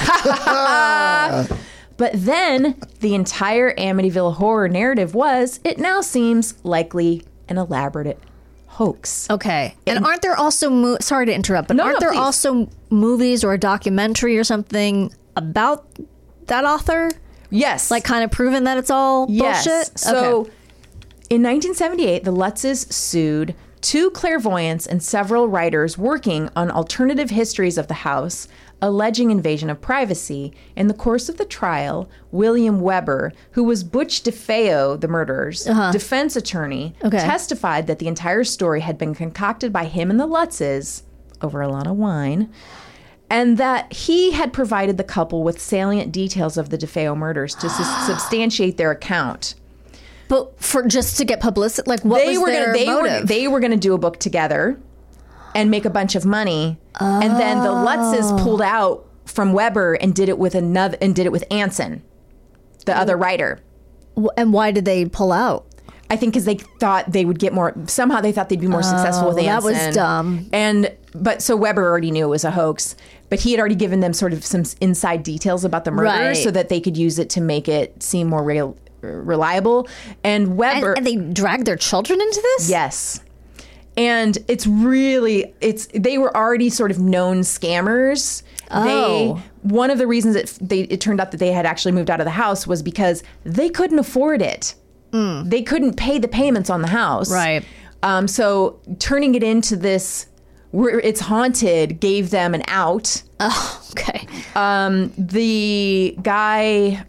But then the entire Amityville horror narrative was, it now seems, likely an elaborate hoax. Okay. And, and aren't there also, mo- sorry to interrupt, but No, aren't no, there please. also movies or a documentary or something about that author? Yes. Like kind of proving that it's all Yes. bullshit? So Okay. in nineteen seventy-eight, the Lutzes sued two clairvoyants and several writers working on alternative histories of the house, alleging invasion of privacy. In the course of the trial, William Weber, who was Butch DeFeo, the murderer's defense attorney, Okay. testified that the entire story had been concocted by him and the Lutzes over a lot of wine, and that he had provided the couple with salient details of the DeFeo murders to sus- substantiate their account. But for just to get publicity, like what they was were their gonna, they motive? were they were going to do a book together and make a bunch of money, oh. and then the Lutzes pulled out from Weber and did it with another and did it with Anson, the other writer. And why did they pull out? I think because they thought they would get more. Somehow they thought they'd be more successful with that Anson. was dumb. And but so Weber already knew it was a hoax, but he had already given them sort of some inside details about the murder, Right. so that they could use it to make it seem more real, reliable. And And, Weber, and they dragged their children into this? yes, and it's really it's they were already sort of known scammers. Oh. They one of the reasons it they it turned out that they had actually moved out of the house was because they couldn't afford it. They couldn't pay the payments on the house. Right. Um, so turning it into this, where it's haunted, gave them an out. Oh, okay. Um, the guy,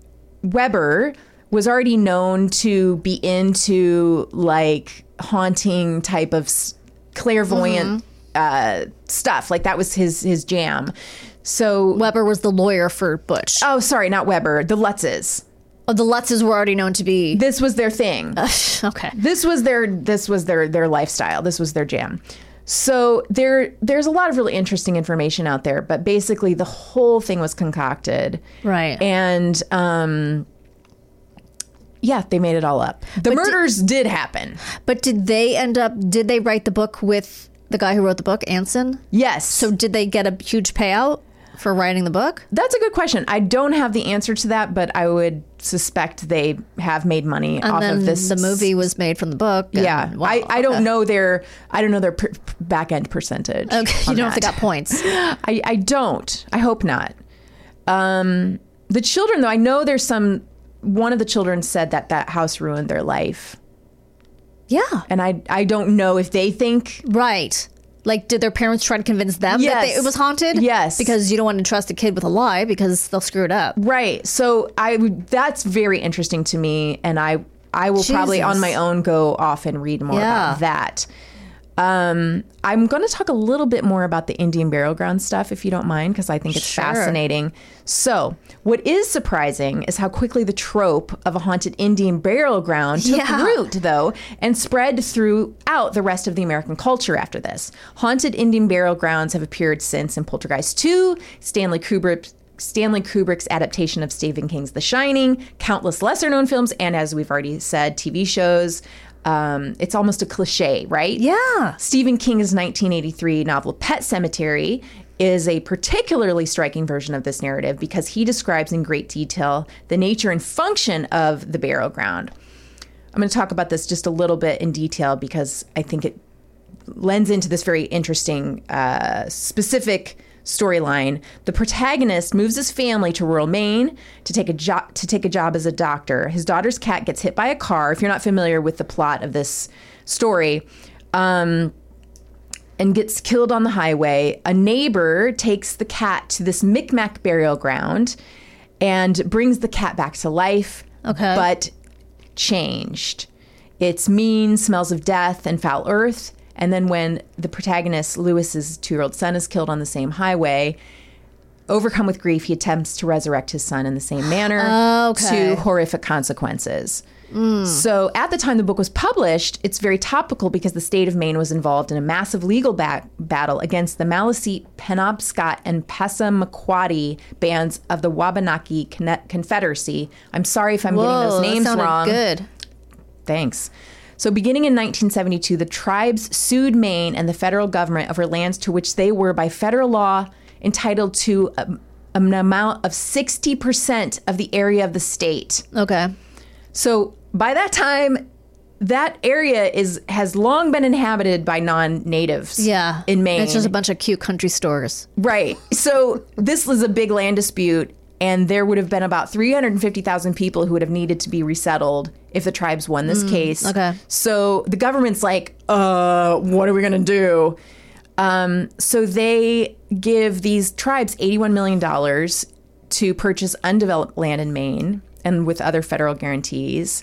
Weber, was already known to be into like haunting type of s- clairvoyant uh, stuff. Like that was his his jam. So Weber was the lawyer for Butch. oh, sorry, not Weber. The Lutzes. Oh, the Lutzes were already known to be. This was their thing. Okay. This was their this was their their lifestyle. This was their jam. So there there's a lot of really interesting information out there, but basically the whole thing was concocted. Right. And um yeah, they made it all up. The But murders did, happen. But did they end up, did they write the book with the guy who wrote the book, Anson? Yes. So did they get a huge payout for writing the book? That's a good question. I don't have the answer to that, but I would suspect they have made money And off then of this. the movie was made from the book. and- Yeah, wow, I, I don't okay. know their I don't know their per, back end percentage. Okay, you on don't know if they that. got points. I, I don't. I hope not. Um, the children, though, I know there's some. One of the children said that that house ruined their life. Yeah. And I I don't know if they think... Right. Like, did their parents try to convince them Yes. that they, it was haunted? Yes. Because you don't want to trust a kid with a lie because they'll screw it up. Right. So I would- that's very interesting to me, and I I will probably Jesus. on my own go off and read more Yeah. about that. Um, I'm going to talk a little bit more about the Indian burial ground stuff, if you don't mind, because I think it's Sure. fascinating. So, what is surprising is how quickly the trope of a haunted Indian burial ground took Yeah. root, though, and spread throughout the rest of the American culture after this. Haunted Indian burial grounds have appeared since in Poltergeist two, Stanley Kubrick. Stanley Kubrick's adaptation of Stephen King's The Shining, countless lesser-known films, and as we've already said, T V shows. Um, it's almost a cliche, right? Yeah. Stephen King's nineteen eighty-three novel Pet Sematary is a particularly striking version of this narrative because he describes in great detail the nature and function of the burial ground. I'm going to talk about this just a little bit in detail because I think it lends into this very interesting, uh, specific storyline. The protagonist moves his family to rural Maine to take a job to take a job as a doctor. His daughter's cat gets hit by a car. If you're not familiar with the plot of this story, um, and gets killed on the highway, a neighbor takes the cat to this Micmac burial ground and brings the cat back to life. Okay. But changed. It's mean, smells of death and foul earth. And then when the protagonist, Lewis's two-year-old son, is killed on the same highway, overcome with grief, he attempts to resurrect his son in the same manner Okay. to horrific consequences. So at the time the book was published, it's very topical because the state of Maine was involved in a massive legal ba- battle against the Maliseet, Penobscot, and Passamaquoddy bands of the Wabanaki Con- Confederacy. I'm sorry if I'm Whoa, getting those names that sounded wrong. good. Thanks. So beginning in nineteen seventy-two, the tribes sued Maine and the federal government over lands to which they were, by federal law, entitled to a, an amount of sixty percent of the area of the state. Okay. So by that time, that area is has long been inhabited by non-natives Yeah. in Maine. It's just a bunch of cute country stores. Right. So this was a big land dispute, and there would have been about three hundred fifty thousand people who would have needed to be resettled if the tribes won this case. okay. So the government's like, uh, what are we going to do? Um, so they give these tribes eighty-one million dollars to purchase undeveloped land in Maine and with other federal guarantees.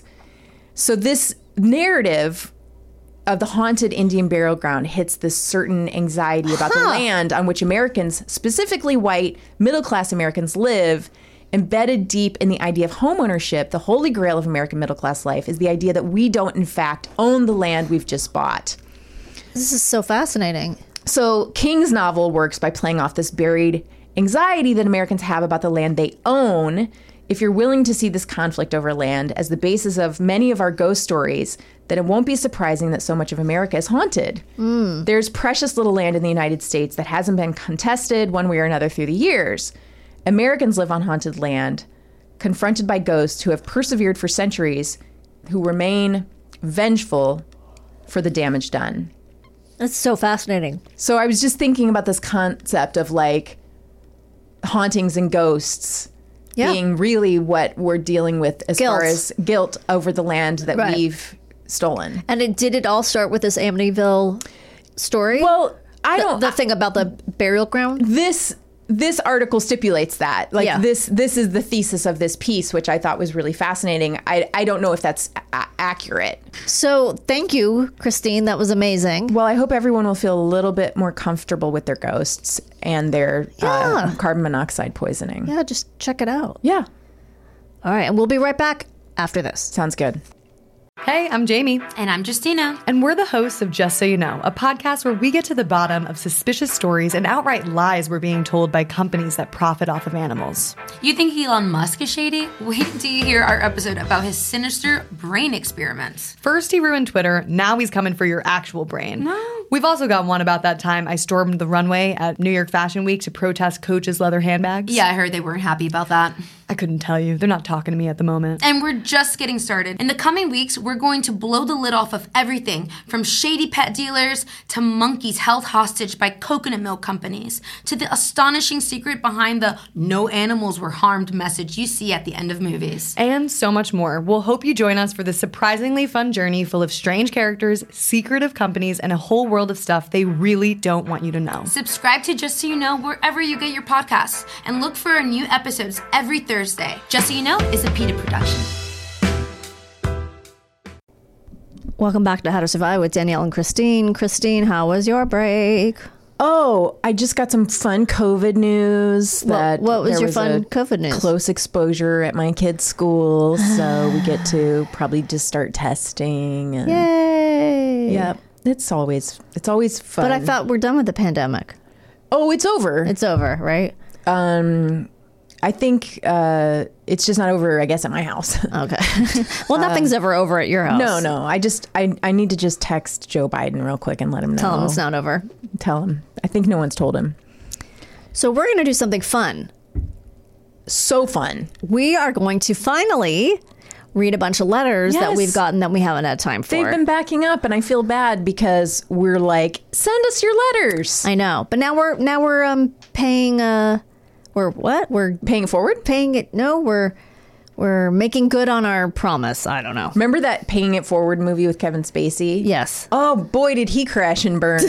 So this narrative of the haunted Indian burial ground hits this certain anxiety about the land on which Americans, specifically white, middle-class Americans, live. Embedded deep in the idea of homeownership, the holy grail of American middle-class life is the idea that we don't, in fact, own the land we've just bought. This is so fascinating. So King's novel works by playing off this buried anxiety that Americans have about the land they own. If you're willing to see this conflict over land as the basis of many of our ghost stories, then it won't be surprising that so much of America is haunted. Mm. There's precious little land in the United States that hasn't been contested one way or another through the years. Americans live on haunted land, confronted by ghosts who have persevered for centuries, who remain vengeful for the damage done. That's so fascinating. So I was just thinking about this concept of like hauntings and ghosts Yeah. being really what we're dealing with as Guilt. far as guilt over the land that Right. we've stolen. And it, did it all start with this Amityville story? Well, I the, don't. the thing about the burial ground? this this article stipulates that. Like Yeah. this this is the thesis of this piece, which I thought was really fascinating. I I don't know if that's a- accurate. So thank you, Christine. That was amazing. Well, I hope everyone will feel a little bit more comfortable with their ghosts and their uh, Yeah. carbon monoxide poisoning. Yeah, just check it out. Yeah, All right, and we'll be right back after this. sounds good. Hey, I'm Jamie. And I'm Justina. And we're the hosts of Just So You Know, a podcast where we get to the bottom of suspicious stories and outright lies we're being told by companies that profit off of animals. You think Elon Musk is shady? Wait till you hear our episode about his sinister brain experiments. First, he ruined Twitter. Now he's coming for your actual brain. No. We've also got one about that time I stormed the runway at New York Fashion Week to protest Coach's leather handbags. Yeah, I heard they weren't happy about that. I couldn't tell you. They're not talking to me at the moment. And we're just getting started. In the coming weeks, we're going to blow the lid off of everything from shady pet dealers to monkeys held hostage by coconut milk companies to the astonishing secret behind the no animals were harmed message you see at the end of movies. And so much more. We'll hope you join us for this surprisingly fun journey full of strange characters, secretive companies, and a whole world of stuff they really don't want you to know. Subscribe to Just So You Know wherever you get your podcasts and look for our new episodes every Thursday. Just So You Know is a PETA production. Welcome back to How to Survive with Danielle and Christine. Christine, how was your break? Oh, I just got some fun COVID news. That what was there your was fun a COVID news? Close exposure at my kid's school, so we get to probably just start testing. And, Yay! Yep, it's always it's always fun. But I thought we're done with the pandemic. Oh, it's over. It's over, right? Um, I think uh, it's just not over, I guess, at my house. Okay. Well, nothing's Um, ever over at your house. No, no. I just I, I need to just text Joe Biden real quick and let him know. Tell him it's not over. Tell him. I think no one's told him. So we're going to do something fun. So fun. We are going to finally read a bunch of letters that Yes. we've gotten that we haven't had time for. They've been backing up, and I feel bad because we're like, send us your letters. I know, but now we're now we're um paying uh we're what we're Paying it forward? paying it. No, we're we're making good on our promise. I don't know. Remember that Paying It Forward movie with Kevin Spacey? Yes, Oh, boy, did he crash and burn.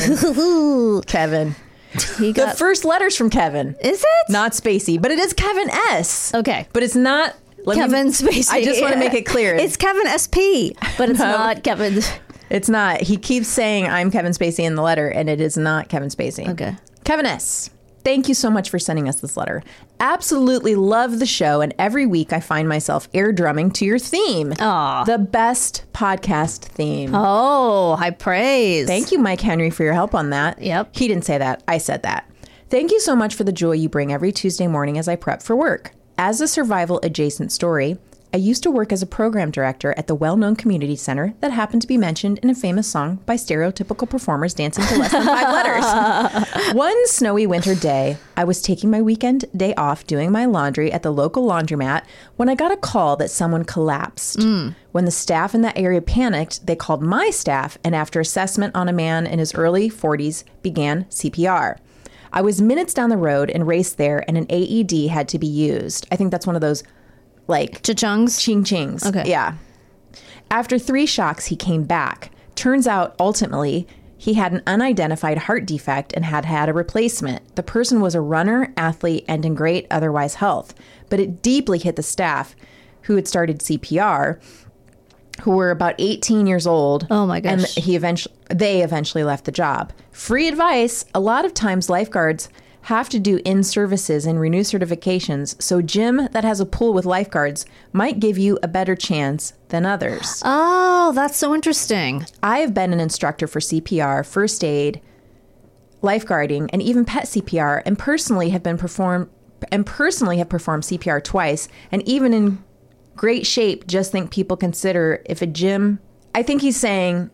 Kevin. he The got. first letter's from Kevin. Is it Not Spacey, but it is Kevin S. okay? But it's not... let me- Kevin Spacey. I just want to make it clear. It's Kevin S P, but it's No. not Kevin. It's not. He keeps saying I'm Kevin Spacey in the letter, and it is not Kevin Spacey. Okay. Kevin S., thank you so much for sending us this letter. Absolutely love the show, and every week I find myself air drumming to your theme. Aw. The best podcast theme. Oh, high praise. Thank you, Mike Henry, for your help on that. Yep. He didn't say that. I said that. Thank you so much for the joy you bring every Tuesday morning as I prep for work. As a survival adjacent story, I used to work as a program director at the well-known community center that happened to be mentioned in a famous song by stereotypical performers dancing to less than five letters. One snowy winter day, I was taking my weekend day off doing my laundry at the local laundromat when I got a call that someone collapsed. When the staff in that area panicked, they called my staff, and after assessment on a man in his early forties, began C P R. I was minutes down the road and raced there, and an A E D had to be used. I think that's one of those, like, Cha-chungs. ching chings. Okay. Yeah. After three shocks, he came back. Turns out, ultimately, he had an unidentified heart defect and had had a replacement. The person was a runner, athlete, and in great otherwise health. But it deeply hit the staff who had started C P R, who were about eighteen years old. Oh my gosh. And he eventually, they eventually left the job. Free advice: a lot of times lifeguards have to do in-services and renew certifications, so gym that has a pool with lifeguards might give you a better chance than others. Oh, that's so interesting. I have been an instructor for C P R, first aid, lifeguarding, and even pet C P R, and personally have been performed and personally have performed C P R twice, and even in great shape. Just think people consider if a gym. I think he's saying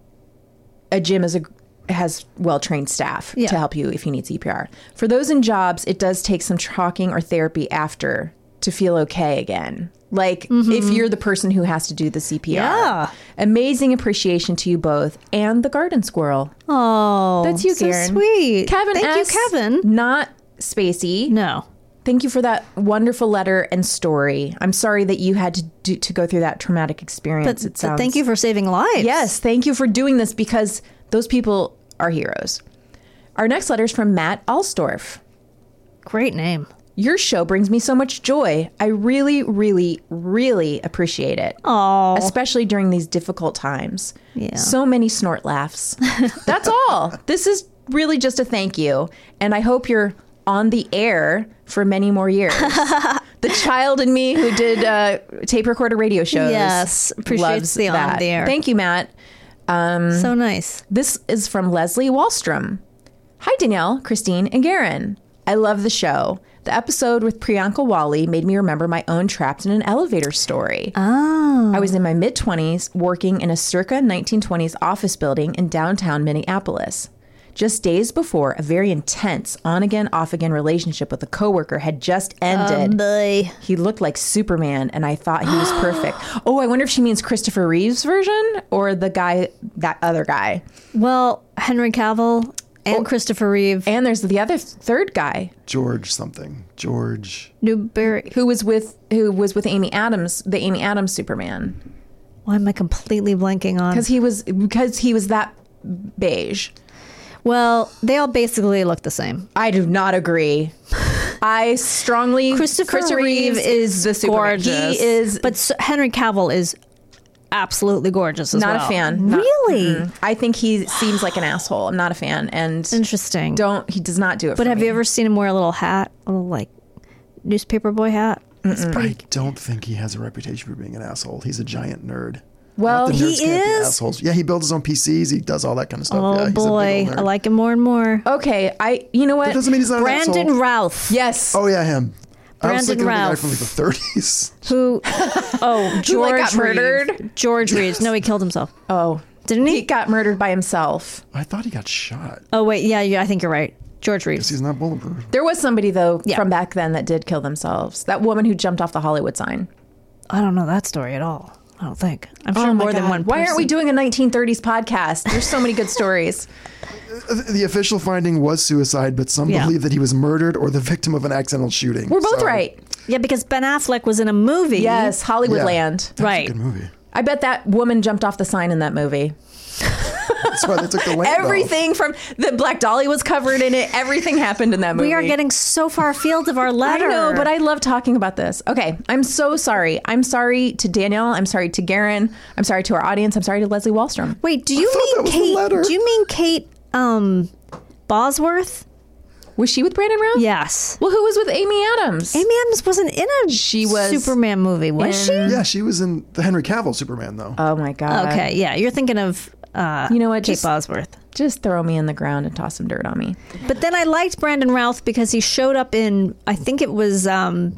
a gym is a has well-trained staff Yeah. to help you if you need C P R. For those in jobs, it does take some talking or therapy after to feel okay again. Like if you're the person who has to do the C P R. Yeah. Amazing appreciation to you both and the garden squirrel. Oh, That's you, so Karen. sweet. Kevin Thank S., you, Kevin. Not Spacey. No. Thank you for that wonderful letter and story. I'm sorry that you had to do, to go through that traumatic experience. But, it but sounds. thank you for saving lives. Yes, thank you for doing this because those people are heroes. Our next letter is from Matt Alstorf. Great name. Your show brings me so much joy. I really, really, really appreciate it. Oh. Especially during these difficult times. Yeah. So many snort laughs. That's all. This is really just a thank you. And I hope you're on the air for many more years. The child in me who did uh, tape recorder radio shows. Yes, appreciates loves the on that. the air. Thank you, Matt. So nice. This is from Leslie Wallstrom. Hi, Danielle, Christine, and Garen. I love the show. The episode with Priyanka Wally made me remember my own trapped in an elevator story. Oh. I was in my mid-twenties working in a circa nineteen twenties office building in downtown Minneapolis. Just days before, a very intense on-again, off-again relationship with a coworker had just ended. Oh, boy. He looked like Superman, and I thought he was perfect. Oh, I wonder if she means Christopher Reeve's version or the guy, that other guy. Well, Henry Cavill and Oh. Christopher Reeve. And there's the other third guy George something. George. Newberry. who was with who was with Amy Adams, the Amy Adams Superman, Why am I completely blanking on? because he was because he was that beige. Well, they all basically look the same. I do not agree. I strongly Christopher, Christopher Reeve Reeves is the Superman. gorgeous. He is but S- Henry Cavill is absolutely gorgeous as not well. a fan. Not- Really? Mm. I think he seems like an asshole. I'm not a fan, and Interesting. don't he does not do it. But for have me. you ever seen him wear a little hat, a little like newspaper boy hat? It's I pretty. don't think he has a reputation for being an asshole. He's a giant nerd. Well, Not the he nerds can't be is? assholes. Yeah, he builds his own P Cs. He does all that kind of stuff. Oh yeah, he's a big boy, old nerd. I like him more and more. okay. I you know what? That doesn't mean he's not an Brandon asshole. Routh, Yes. Oh yeah, him. I Brandon was thinking of the guy Routh. from like the thirties. who? Oh, George Who, like, got Reeve. murdered? George Reeves. No, he killed himself. Oh, Didn't he? he got murdered by himself. I thought he got shot Oh wait, yeah, yeah. I think you're right. George because Reeves. he's not bulletproof. There was somebody though Yeah. from back then that did kill themselves. That woman who jumped off the Hollywood sign. I don't know that story at all. I don't think. I'm Oh sure my more than God. one. Why aren't we person- doing a nineteen thirties podcast? There's so many good stories. The official finding was suicide, but some Yeah. believe that he was murdered or the victim of an accidental shooting. We're both So, right. Yeah, because Ben Affleck was in a movie. Yes, Hollywoodland. Yeah. That was a Right. good movie. I bet that woman jumped off the sign in that movie. That's why they took the land off. Everything from the Black Dolly was covered in it. Everything happened in that movie. We are getting so far afield of our I letter. know, but I love talking about this. Okay, I'm so sorry. I'm sorry to Danielle. I'm sorry to Garen. I'm sorry to our audience. I'm sorry to Leslie Wallstrom. Wait. Do you thought that mean was the Kate? letter. Do you mean Kate um, Bosworth? Was she with Brandon Routh? Yes. Well, who was with Amy Adams? Amy Adams wasn't in a She was Superman movie, was in- she? Yeah, she was in the Henry Cavill Superman, though. Oh my God. Okay, yeah, you're thinking of uh, You know what? Kate Just- Bosworth. Just throw me in the ground and toss some dirt on me. But then I liked Brandon Routh because he showed up in, I think it was um,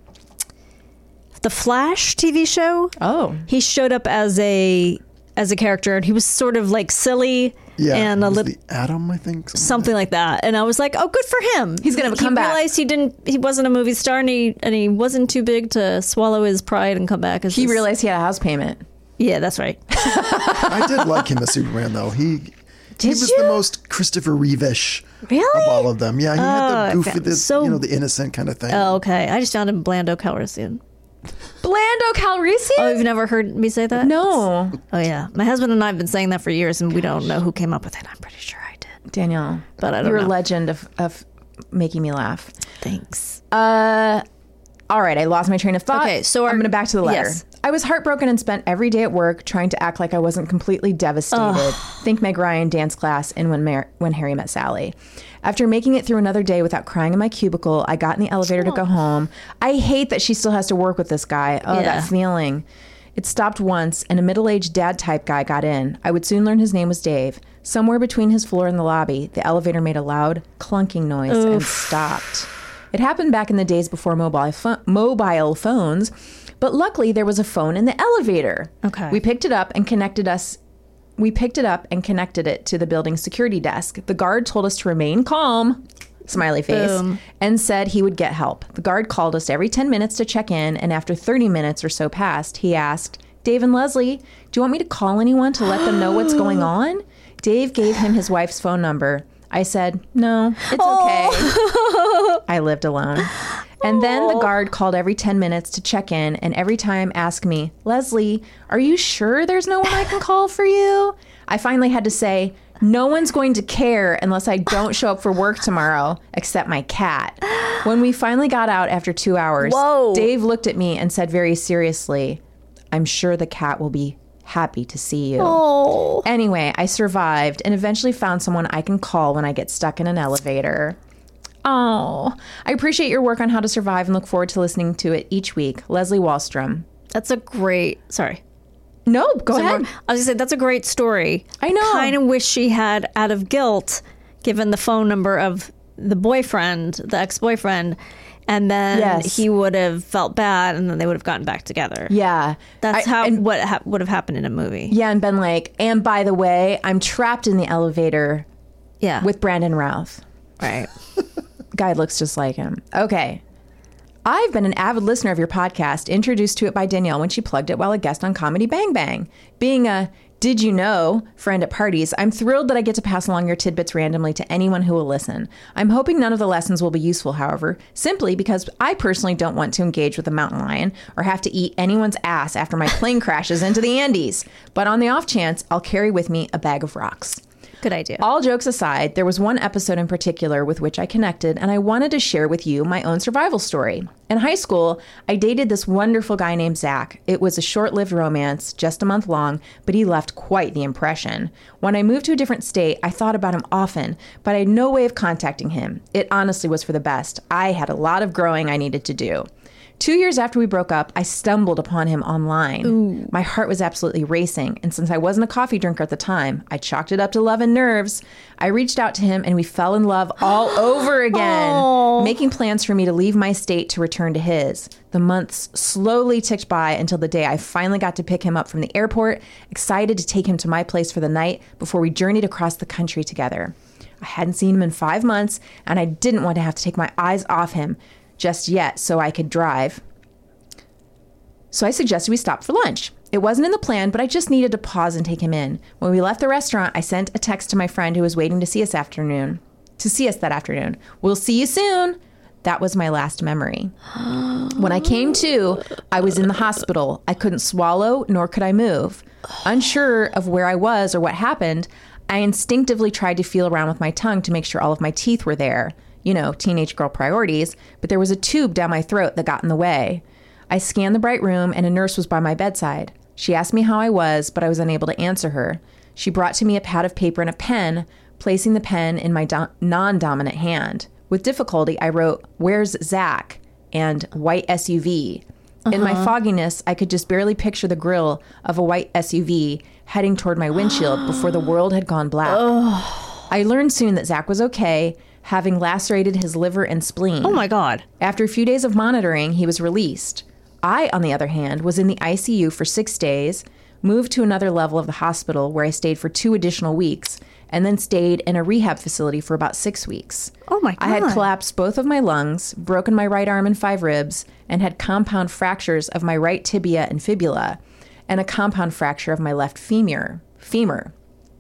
the Flash T V show. Oh. He showed up as a as a character, and he was sort of like silly Yeah, and a it was little. the Atom, I think. Something like that, and I was like, "Oh, good for him! He's gonna have a he comeback. realized he didn't. He wasn't a movie star, and he and he wasn't too big to swallow his pride and come back as He this- realized he had a house payment. Yeah, that's right. I did like him as Superman, though. He he was you? the most Christopher Reeve-ish Really? of all of them. Yeah, he Oh, had I the goofy, found- the, so- you know, the innocent kind of thing. Oh, okay. I just found him Blando Calrissian. Blando Calrissian? Oh, you've never heard me say that? No. Oh yeah, my husband and I have been saying that for years, and we don't know who came up with it. I'm pretty sure I did. Danielle. But I don't You're know. a legend of, of making me laugh. Thanks. Uh, all right, I lost my train of thought. Okay, so our- I'm going to back to the letter. yes. I was heartbroken and spent every day at work trying to act like I wasn't completely devastated. Think Meg Ryan dance class and when Mar- when Harry Met Sally. After making it through another day without crying in my cubicle, I got in the elevator to go home. I hate that she still has to work with this guy. Oh, Yeah. that feeling. It stopped once, and a middle-aged dad-type guy got in. I would soon learn his name was Dave. Somewhere between his floor and the lobby, the elevator made a loud, clunking noise and stopped. It happened back in the days before mobile pho- mobile phones, but luckily there was a phone in the elevator. Okay. We picked it up and connected us. We picked it up and connected it to the building's security desk. The guard told us to remain calm, smiley face, Boom. and said he would get help. The guard called us every ten minutes to check in, and after thirty minutes or so passed, he asked, Dave and Leslie, do you want me to call anyone to let them know what's going on? Dave gave him his wife's phone number. I said, no, it's okay. I lived alone. And then the guard called every ten minutes to check in, and every time asked me, Leslie, are you sure there's no one I can call for you? I finally had to say, no one's going to care unless I don't show up for work tomorrow, except my cat. When we finally got out after two hours, Whoa. Dave looked at me and said very seriously, I'm sure the cat will be happy to see you. Oh. Anyway, I survived and eventually found someone I can call when I get stuck in an elevator. Oh, I appreciate your work on how to survive and look forward to listening to it each week. Leslie Wallstrom. That's a great. Sorry. No, go Some ahead. more- I was gonna say that's a great story. I know. Kind of wish she had, out of guilt, given the phone number of the boyfriend, the ex-boyfriend, and then Yes. he would have felt bad, and then they would have gotten back together. Yeah. That's I- how and- what ha- would have happened in a movie. Yeah, and been like, and by the way, I'm trapped in the elevator Yeah. With Brandon Routh. Right. Guy looks just like him. Okay. I've been an avid listener of your podcast, introduced to it by Danielle when she plugged it while a guest on Comedy Bang Bang. Being a did you know friend at parties, I'm thrilled that I get to pass along your tidbits randomly to anyone who will listen. I'm hoping none of the lessons will be useful, however, simply because I personally don't want to engage with a mountain lion or have to eat anyone's ass after my plane crashes into the Andes. But on the off chance, I'll carry with me a bag of rocks. Good idea. All jokes aside, there was one episode in particular with which I connected, and I wanted to share with you my own survival story. In high school, I dated this wonderful guy named Zach. It was a short-lived romance, just a month long, but he left quite the impression. When I moved to a different state, I thought about him often, but I had no way of contacting him. It honestly was for the best. I had a lot of growing I needed to do. Two years after we broke up, I stumbled upon him online. Ooh. My heart was absolutely racing, and since I wasn't a coffee drinker at the time, I chalked it up to love and nerves. I reached out to him, and we fell in love all over again, oh. making plans for me to leave my state to return to his. The months slowly ticked by until the day I finally got to pick him up from the airport, excited to take him to my place for the night before we journeyed across the country together. I hadn't seen him in five months, and I didn't want to have to take my eyes off him just yet so I could drive. So I suggested we stop for lunch. It wasn't in the plan, but I just needed to pause and take him in. When we left the restaurant, I sent a text to my friend who was waiting to see us afternoon. To see us that afternoon. We'll see you soon. That was my last memory. When I came to, I was in the hospital. I couldn't swallow, nor could I move. Unsure of where I was or what happened, I instinctively tried to feel around with my tongue to make sure all of my teeth were there. You know, teenage girl priorities, but there was a tube down my throat that got in the way. I scanned the bright room and a nurse was by my bedside. She asked me how I was, but I was unable to answer her. She brought to me a pad of paper and a pen, placing the pen in my do- non-dominant hand. With difficulty, I wrote, "Where's Zach?" and "white S U V." Uh-huh. In my fogginess, I could just barely picture the grill of a white S U V heading toward my windshield before the world had gone black. Oh. I learned soon that Zach was okay, having lacerated his liver and spleen. Oh my God. After a few days of monitoring, he was released. I, on the other hand, was in the I C U for six days, moved to another level of the hospital where I stayed for two additional weeks, and then stayed in a rehab facility for about six weeks. Oh my God. I had collapsed both of my lungs, broken my right arm and five ribs, and had compound fractures of my right tibia and fibula, and a compound fracture of my left femur. Femur.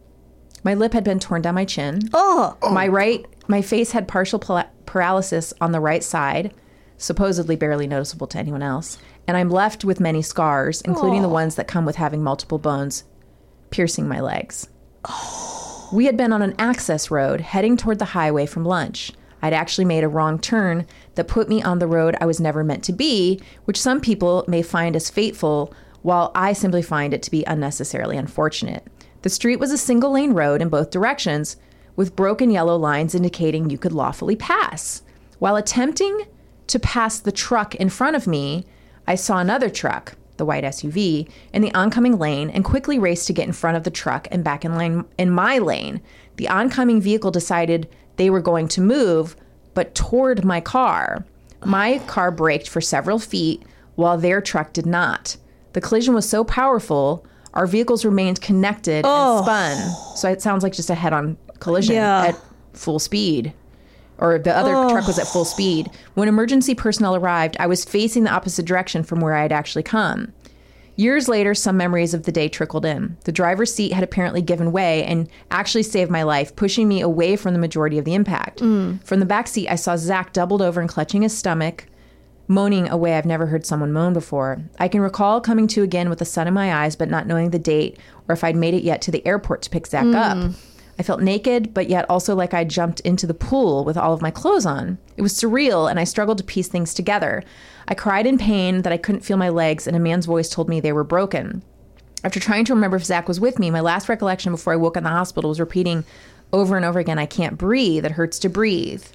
My lip had been torn down my chin. Oh. My right, my face had partial pal- paralysis on the right side, supposedly barely noticeable to anyone else. And I'm left with many scars, including oh. the ones that come with having multiple bones piercing my legs. Oh. We had been on an access road heading toward the highway from lunch. I'd actually made a wrong turn that put me on the road I was never meant to be, which some people may find as fateful, while I simply find it to be unnecessarily unfortunate. The street was a single-lane road in both directions, with broken yellow lines indicating you could lawfully pass. While attempting to pass the truck in front of me, I saw another truck, the white S U V, in the oncoming lane and quickly raced to get in front of the truck and back in lane in my lane. The oncoming vehicle decided they were going to move, but toward my car. My car braked for several feet, while their truck did not. The collision was so powerful, our vehicles remained connected oh. and spun. So it sounds like just a head-on collision yeah. at full speed. Or the other oh. truck was at full speed. When emergency personnel arrived, I was facing the opposite direction from where I had actually come. Years later, some memories of the day trickled in. The driver's seat had apparently given way and actually saved my life, pushing me away from the majority of the impact. Mm. From the back seat, I saw Zach doubled over and clutching his stomach, moaning a way I've never heard someone moan before. I can recall coming to again with the sun in my eyes, but not knowing the date or if I'd made it yet to the airport to pick Zach mm. up. I felt naked, but yet also like I'd jumped into the pool with all of my clothes on. It was surreal, and I struggled to piece things together. I cried in pain that I couldn't feel my legs, and a man's voice told me they were broken. After trying to remember if Zach was with me, my last recollection before I woke in the hospital was repeating over and over again, "I can't breathe. It hurts to breathe."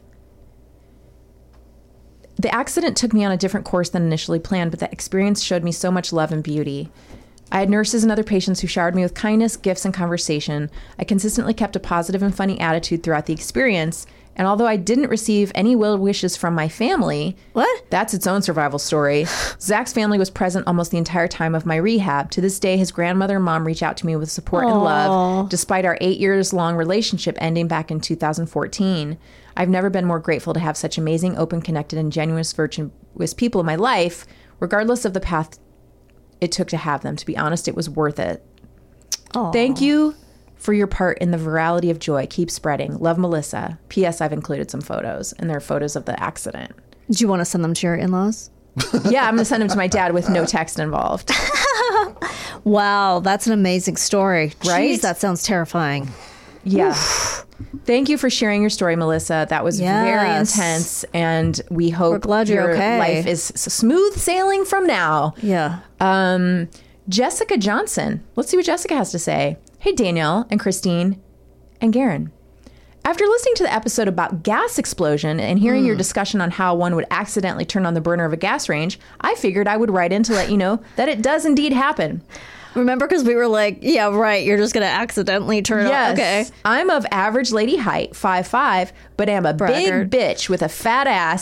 The accident took me on a different course than initially planned, but the experience showed me so much love and beauty. I had nurses and other patients who showered me with kindness, gifts, and conversation. I consistently kept a positive and funny attitude throughout the experience, And although I didn't receive any well wishes from my family, What? that's its own survival story. Zach's family was present almost the entire time of my rehab. To this day, his grandmother and mom reach out to me with support and love, despite our eight years long relationship ending back in two thousand fourteen. I've never been more grateful to have such amazing, open, connected, and genuine virtuous people in my life, regardless of the path it took to have them. To be honest, it was worth it. Aww. Thank you for your part in the virality of joy. Keep spreading. Love, Melissa. P S. I've included some photos, and they're photos of the accident. Do you want to send them to your in-laws? Yeah, I'm going to send them to my dad with no text involved. Wow, that's an amazing story. Right? Jeez, that sounds terrifying. Yeah. Thank you for sharing your story, Melissa. That was Yes. very intense, and we hope We're glad you're your okay. life is s- smooth sailing from now. Yeah. Um, Jessica Johnson. Let's see what Jessica has to say. Hey, Danielle and Christine and Garen. After listening to the episode about gas explosion and hearing your discussion on how one would accidentally turn on the burner of a gas range, I figured I would write in to let you know that it does indeed happen. Remember, because we were like, yeah, right, you're just going to accidentally turn it Yes. on. Okay. I'm of average lady height, five five, but am a Braggart. big bitch with a fat ass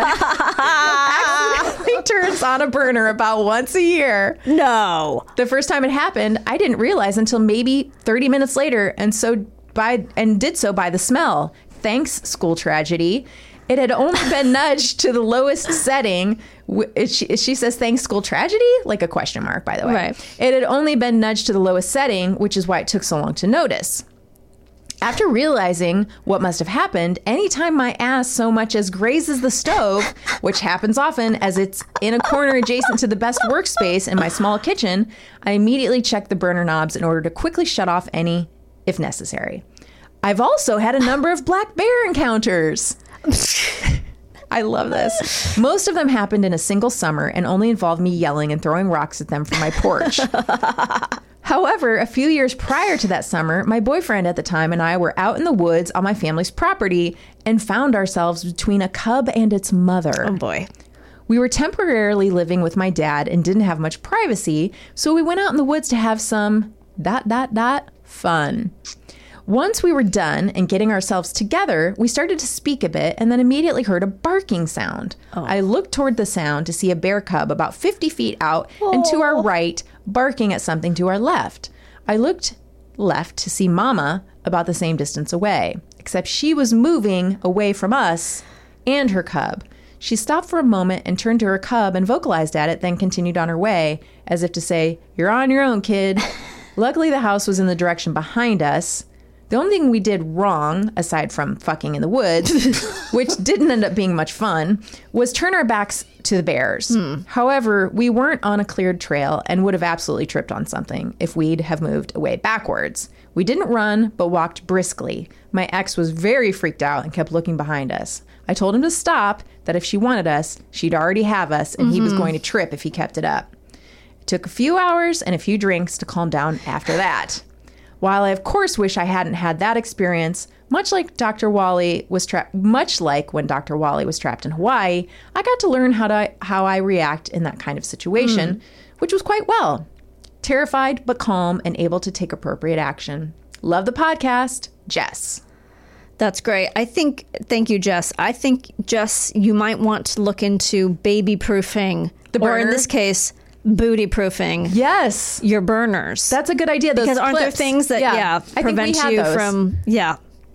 that accidentally turns on a burner about once a year. No. The first time it happened, I didn't realize until maybe thirty minutes later, and so by and did so by the smell. Thanks, school tragedy. It had only been nudged to the lowest setting. She, she says, thanks, school tragedy? Like a question mark, by the way. Right. It had only been nudged to the lowest setting, which is why it took so long to notice. After realizing what must have happened, anytime my ass so much as grazes the stove, which happens often as it's in a corner adjacent to the best workspace in my small kitchen, I immediately check the burner knobs in order to quickly shut off any if necessary. I've also had a number of black bear encounters. I love this. Most of them happened in a single summer and only involved me yelling and throwing rocks at them from my porch. However, a few years prior to that summer, my boyfriend at the time and I were out in the woods on my family's property and found ourselves between a cub and its mother. Oh, boy. We were temporarily living with my dad and didn't have much privacy, so we went out in the woods to have some dot, dot, dot fun. Once we were done and getting ourselves together, we started to speak a bit and then immediately heard a barking sound. Oh. I looked toward the sound to see a bear cub about fifty feet out oh. and to our right, barking at something to our left. I looked left to see Mama about the same distance away, except she was moving away from us and her cub. She stopped for a moment and turned to her cub and vocalized at it, then continued on her way as if to say, "You're on your own, kid." Luckily, the house was in the direction behind us. The only thing we did wrong, aside from fucking in the woods, which didn't end up being much fun, was turn our backs to the bears. Hmm. However, we weren't on a cleared trail and would have absolutely tripped on something if we'd have moved away backwards. We didn't run, but walked briskly. My ex was very freaked out and kept looking behind us. I told him to stop, that if she wanted us, she'd already have us, and mm-hmm. he was going to trip if he kept it up. It took a few hours and a few drinks to calm down after that. While I, of course, wish I hadn't had that experience, much like Doctor Wally was trapped, much like when Doctor Wally was trapped in Hawaii, I got to learn how to how I react in that kind of situation, mm. which was quite well. Terrified but calm and able to take appropriate action. Love the podcast, Jess. That's great. I think, thank you, Jess. I think, Jess, you might want to look into baby proofing, the burner? Or in this case, booty proofing. Yes. Your burners. That's a good idea. Those because aren't clips. there things that, yeah, yeah prevent you those. from, yeah.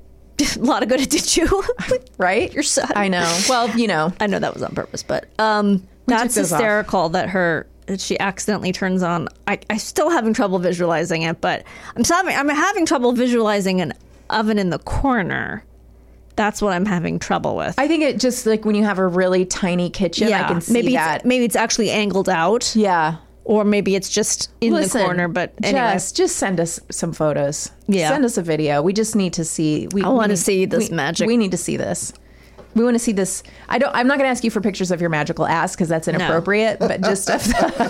A lot of good it did you. Right? Your son. I know. Well, you know. I know that was on purpose, but um, that's hysterical off. that her, that she accidentally turns on. I, I'm still having trouble visualizing it, but I'm still having, I'm having trouble visualizing an oven in the corner. That's what I'm having trouble with. I think it just like when you have a really tiny kitchen, yeah, I can see maybe that. It's, maybe it's actually angled out. Yeah. Or maybe it's just in Listen, the corner. But anyway. Jess, just send us some photos. Yeah. Send us a video. We just need to see. We, I want to need, see this we, magic. We need to see this. We want to see this. I don't. I'm not going to ask you for pictures of your magical ass because that's inappropriate. No. But just stuff.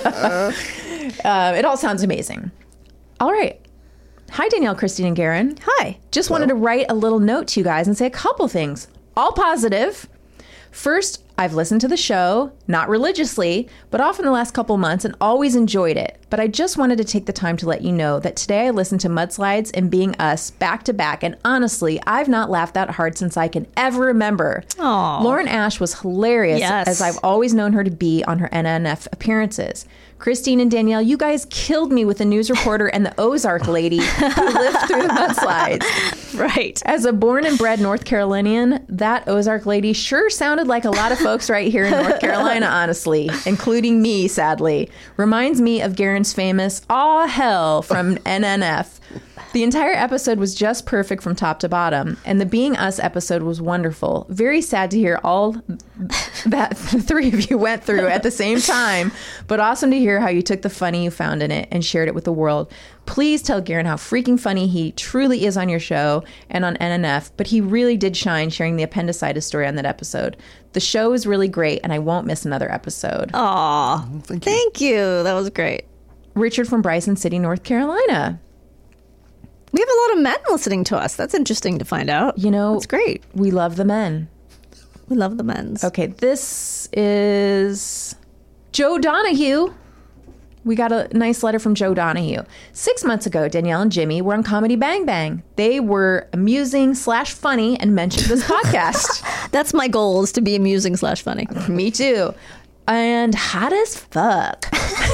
uh, it all sounds amazing. All right. Hi, Danielle, Christine, and Garen. Hi. Just Hello. wanted to write a little note to you guys and say a couple things. All positive. First, I've listened to the show, not religiously, but often the last couple months and always enjoyed it. But I just wanted to take the time to let you know that today I listened to Mudslides and Being Us back to back, and honestly, I've not laughed that hard since I can ever remember. Aw. Lauren Ash was hilarious, Yes. as I've always known her to be on her N N F appearances. Christine and Danielle, you guys killed me with the news reporter and the Ozark lady who lived through the mudslides. Right. As a born and bred North Carolinian, that Ozark lady sure sounded like a lot of folks right here in North Carolina, honestly, including me, sadly. Reminds me of Garen's famous "Aw Hell" from N N F. The entire episode was just perfect from top to bottom, and the Being Us episode was wonderful. Very sad to hear all that the three of you went through at the same time, but awesome to hear how you took the funny you found in it and shared it with the world. Please tell Garen how freaking funny he truly is on your show and on N N F, but he really did shine sharing the appendicitis story on that episode. The show is really great, and I won't miss another episode. Aw. Thank you. Thank you. That was great. Richard from Bryson City, North Carolina. We have a lot of men listening to us. That's interesting to find out. You know, It's great. we love the men. We love the men's. Okay, this is Joe Donahue. We got a nice letter from Joe Donahue. Six months ago, Danielle and Jimmy were on Comedy Bang Bang. They were amusing slash funny and mentioned this podcast. That's my goal, is to be amusing slash funny. Me too. And hot as fuck.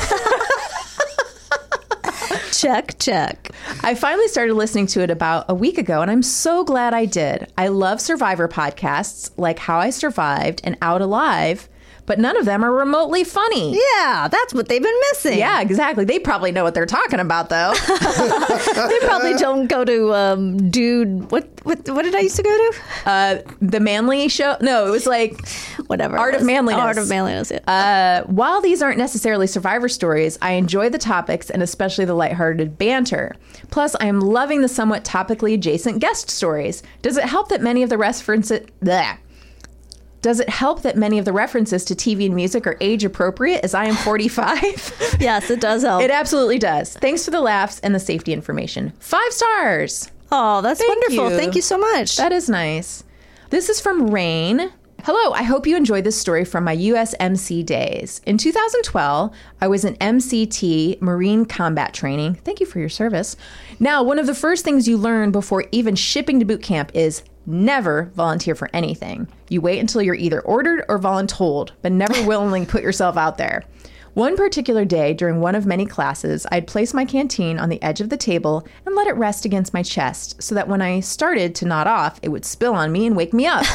Check, check. I finally started listening to it about a week ago, and I'm so glad I did. I love Survivor podcasts like How I Survived and Out Alive, but none of them are remotely funny. Yeah, that's what they've been missing. Yeah, exactly. They probably know what they're talking about, though. They probably don't go to um, dude. What what what did I used to go to? Uh, the Manly Show? No, it was like Whatever. it Art of was. Manliness. Art of Manliness. Yeah. Uh, while these aren't necessarily Survivor stories, I enjoy the topics and especially the lighthearted banter. Plus, I am loving the somewhat topically adjacent guest stories. Does it help that many of the references... Bleh. Does it help that many of the references to T V and music are age appropriate, as I am forty-five? Yes, it does help. It absolutely does. Thanks for the laughs and the safety information. Five stars. Oh, that's Thank wonderful. you. Thank you so much. That is nice. This is from Rain. Hello, I hope you enjoyed this story from my U S M C days. In two thousand twelve, I was in M C T, Marine Combat Training. Thank you for your service. Now, one of the first things you learn before even shipping to boot camp is never volunteer for anything. You wait until you're either ordered or voluntold, but never willingly put yourself out there. One particular day during one of many classes, I'd place my canteen on the edge of the table and let it rest against my chest so that when I started to nod off, it would spill on me and wake me up.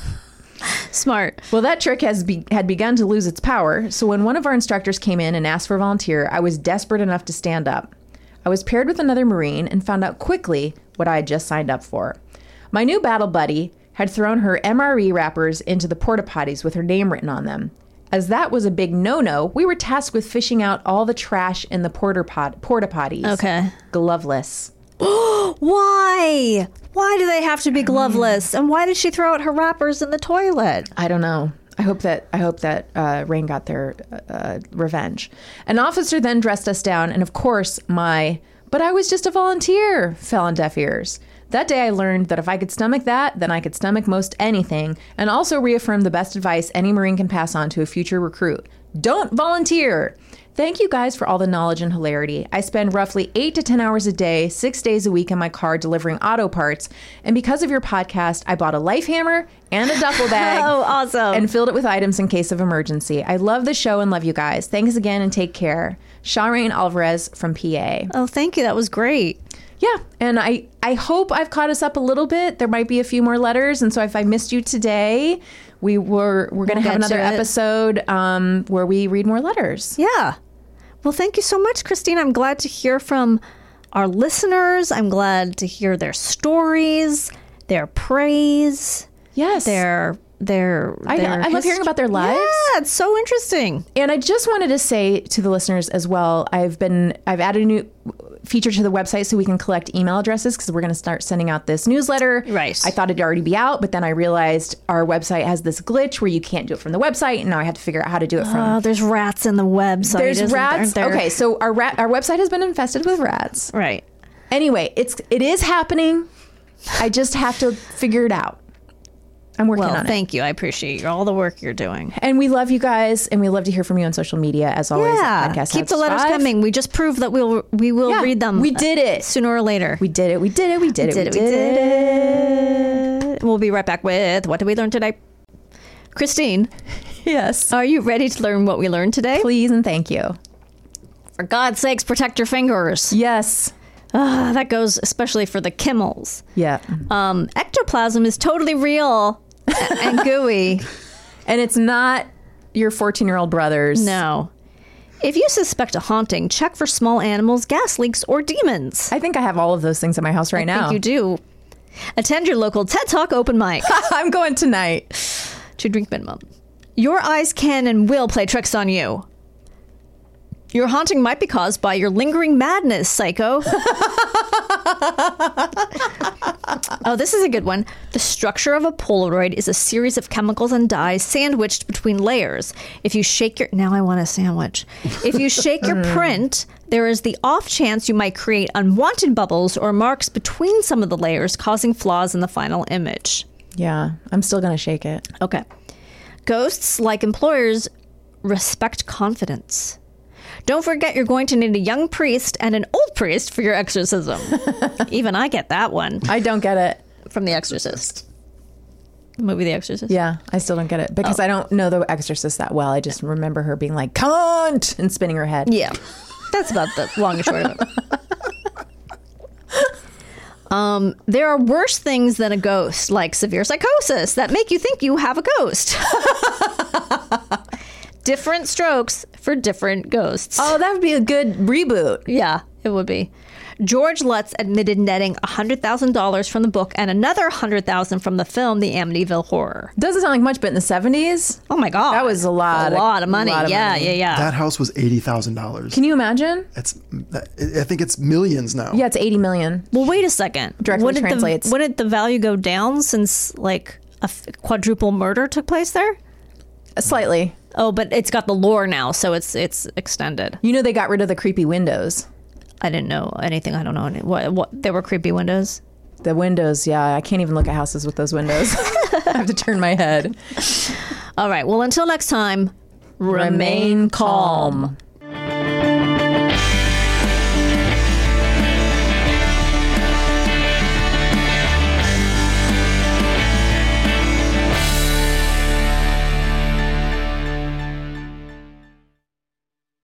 Smart. Well, that trick has be- had begun to lose its power, so when one of our instructors came in and asked for a volunteer, I was desperate enough to stand up. I was paired with another Marine and found out quickly what I had just signed up for. My new battle buddy had thrown her M R E wrappers into the porta potties with her name written on them. As that was a big no-no, we were tasked with fishing out all the trash in the porta pot- porta potties. Okay. Gloveless. Why? Why do they have to be gloveless? And why did she throw out her wrappers in the toilet? I don't know. I hope that I hope that uh, Rain got their uh, revenge. An officer then dressed us down, and of course, my "but I was just a volunteer" fell on deaf ears. That day I learned that if I could stomach that, then I could stomach most anything, and also reaffirmed the best advice any Marine can pass on to a future recruit. Don't volunteer! Thank you guys for all the knowledge and hilarity. I spend roughly eight to ten hours a day, six days a week in my car delivering auto parts, and because of your podcast, I bought a life hammer and a duffel bag. Oh, awesome. And filled it with items in case of emergency. I love the show and love you guys. Thanks again and take care. Sharain Alvarez from P A. Oh, thank you. That was great. Yeah, and I, I hope I've caught us up a little bit. There might be a few more letters, and so if I missed you today, we were we're going to We'll have get to another it. episode um, where we read more letters. Yeah. Well, thank you so much, Christine. I'm glad to hear from our listeners. I'm glad to hear their stories, their praise, Yes, their their. I, their I love hearing hist- about their lives. Yeah, it's so interesting. And I just wanted to say to the listeners as well, I've been I've added a new feature to the website so we can collect email addresses because we're going to start sending out this newsletter. Right. I thought it'd already be out, but then I realized our website has this glitch where you can't do it from the website, and now I have to figure out how to do it from. Oh, there's rats in the website. There's isn't- rats. aren't there? Okay, so our rat our website has been infested with rats. Right. Anyway, it's it is happening. I just have to figure it out. I'm working Well, on it. thank you. I appreciate all the work you're doing. And we love you guys, and we love to hear from you on social media, as always. Yeah, Podcast keep the letters five. coming. We just proved that we'll we will Yeah, read them. we did it. sooner or later. We did it. We did it. We did it. did it. We did it. We'll be right back with What Did We Learn Today? Christine, Yes. are you ready to learn what we learned today? Please and thank you. For God's sakes, protect your fingers. Yes. Ah, that goes especially for the Kimmels. Yeah. Um, ectoplasm is totally real a- and gooey. And it's not your fourteen-year-old brother's. No. If you suspect a haunting, check for small animals, gas leaks, or demons. I think I have all of those things at my house right I now. think you do. Attend your local TED Talk open mic. I'm going tonight. To drink minimum. Your eyes can and will play tricks on you. Your haunting might be caused by your lingering madness, psycho. Oh, this is a good one. The structure of a Polaroid is a series of chemicals and dyes sandwiched between layers. If you shake your... Now I want a sandwich. If you shake your print, there is the off chance you might create unwanted bubbles or marks between some of the layers, causing flaws in the final image. Yeah. I'm still going to shake it. Okay. Ghosts, like employers, respect confidence. Don't forget you're going to need a young priest and an old priest for your exorcism. Even I get that one I don't get it. from The Exorcist. The movie The Exorcist. Yeah. I still don't get it because Oh. I don't know The Exorcist that well. I just remember her being like, cunt, and spinning her head. Yeah. That's about the long and short of it. Um, there are worse things than a ghost, like severe psychosis, that make you think you have a ghost. Different strokes for different ghosts. Oh, that would be a good reboot. Yeah, it would be. George Lutz admitted netting one hundred thousand dollars from the book and another one hundred thousand dollars from the film The Amityville Horror. Doesn't sound like much, but in the seventies, Oh my God. that was a lot. A lot of money. lot of yeah, money. yeah, yeah. That house was eighty thousand dollars. Can you imagine? It's, I think it's millions now. Yeah, it's eighty million. Well, wait a second. Directly wouldn't translates. The, wouldn't the value go down since like a f- quadruple murder took place there? Uh, Slightly. Oh, but it's got the lore now, so it's it's extended. You know, they got rid of the creepy windows. I didn't know anything. I don't know any, what what there were creepy windows. The windows, yeah. I can't even look at houses with those windows. I have to turn my head. All right. Well, until next time, remain, Remain calm. calm.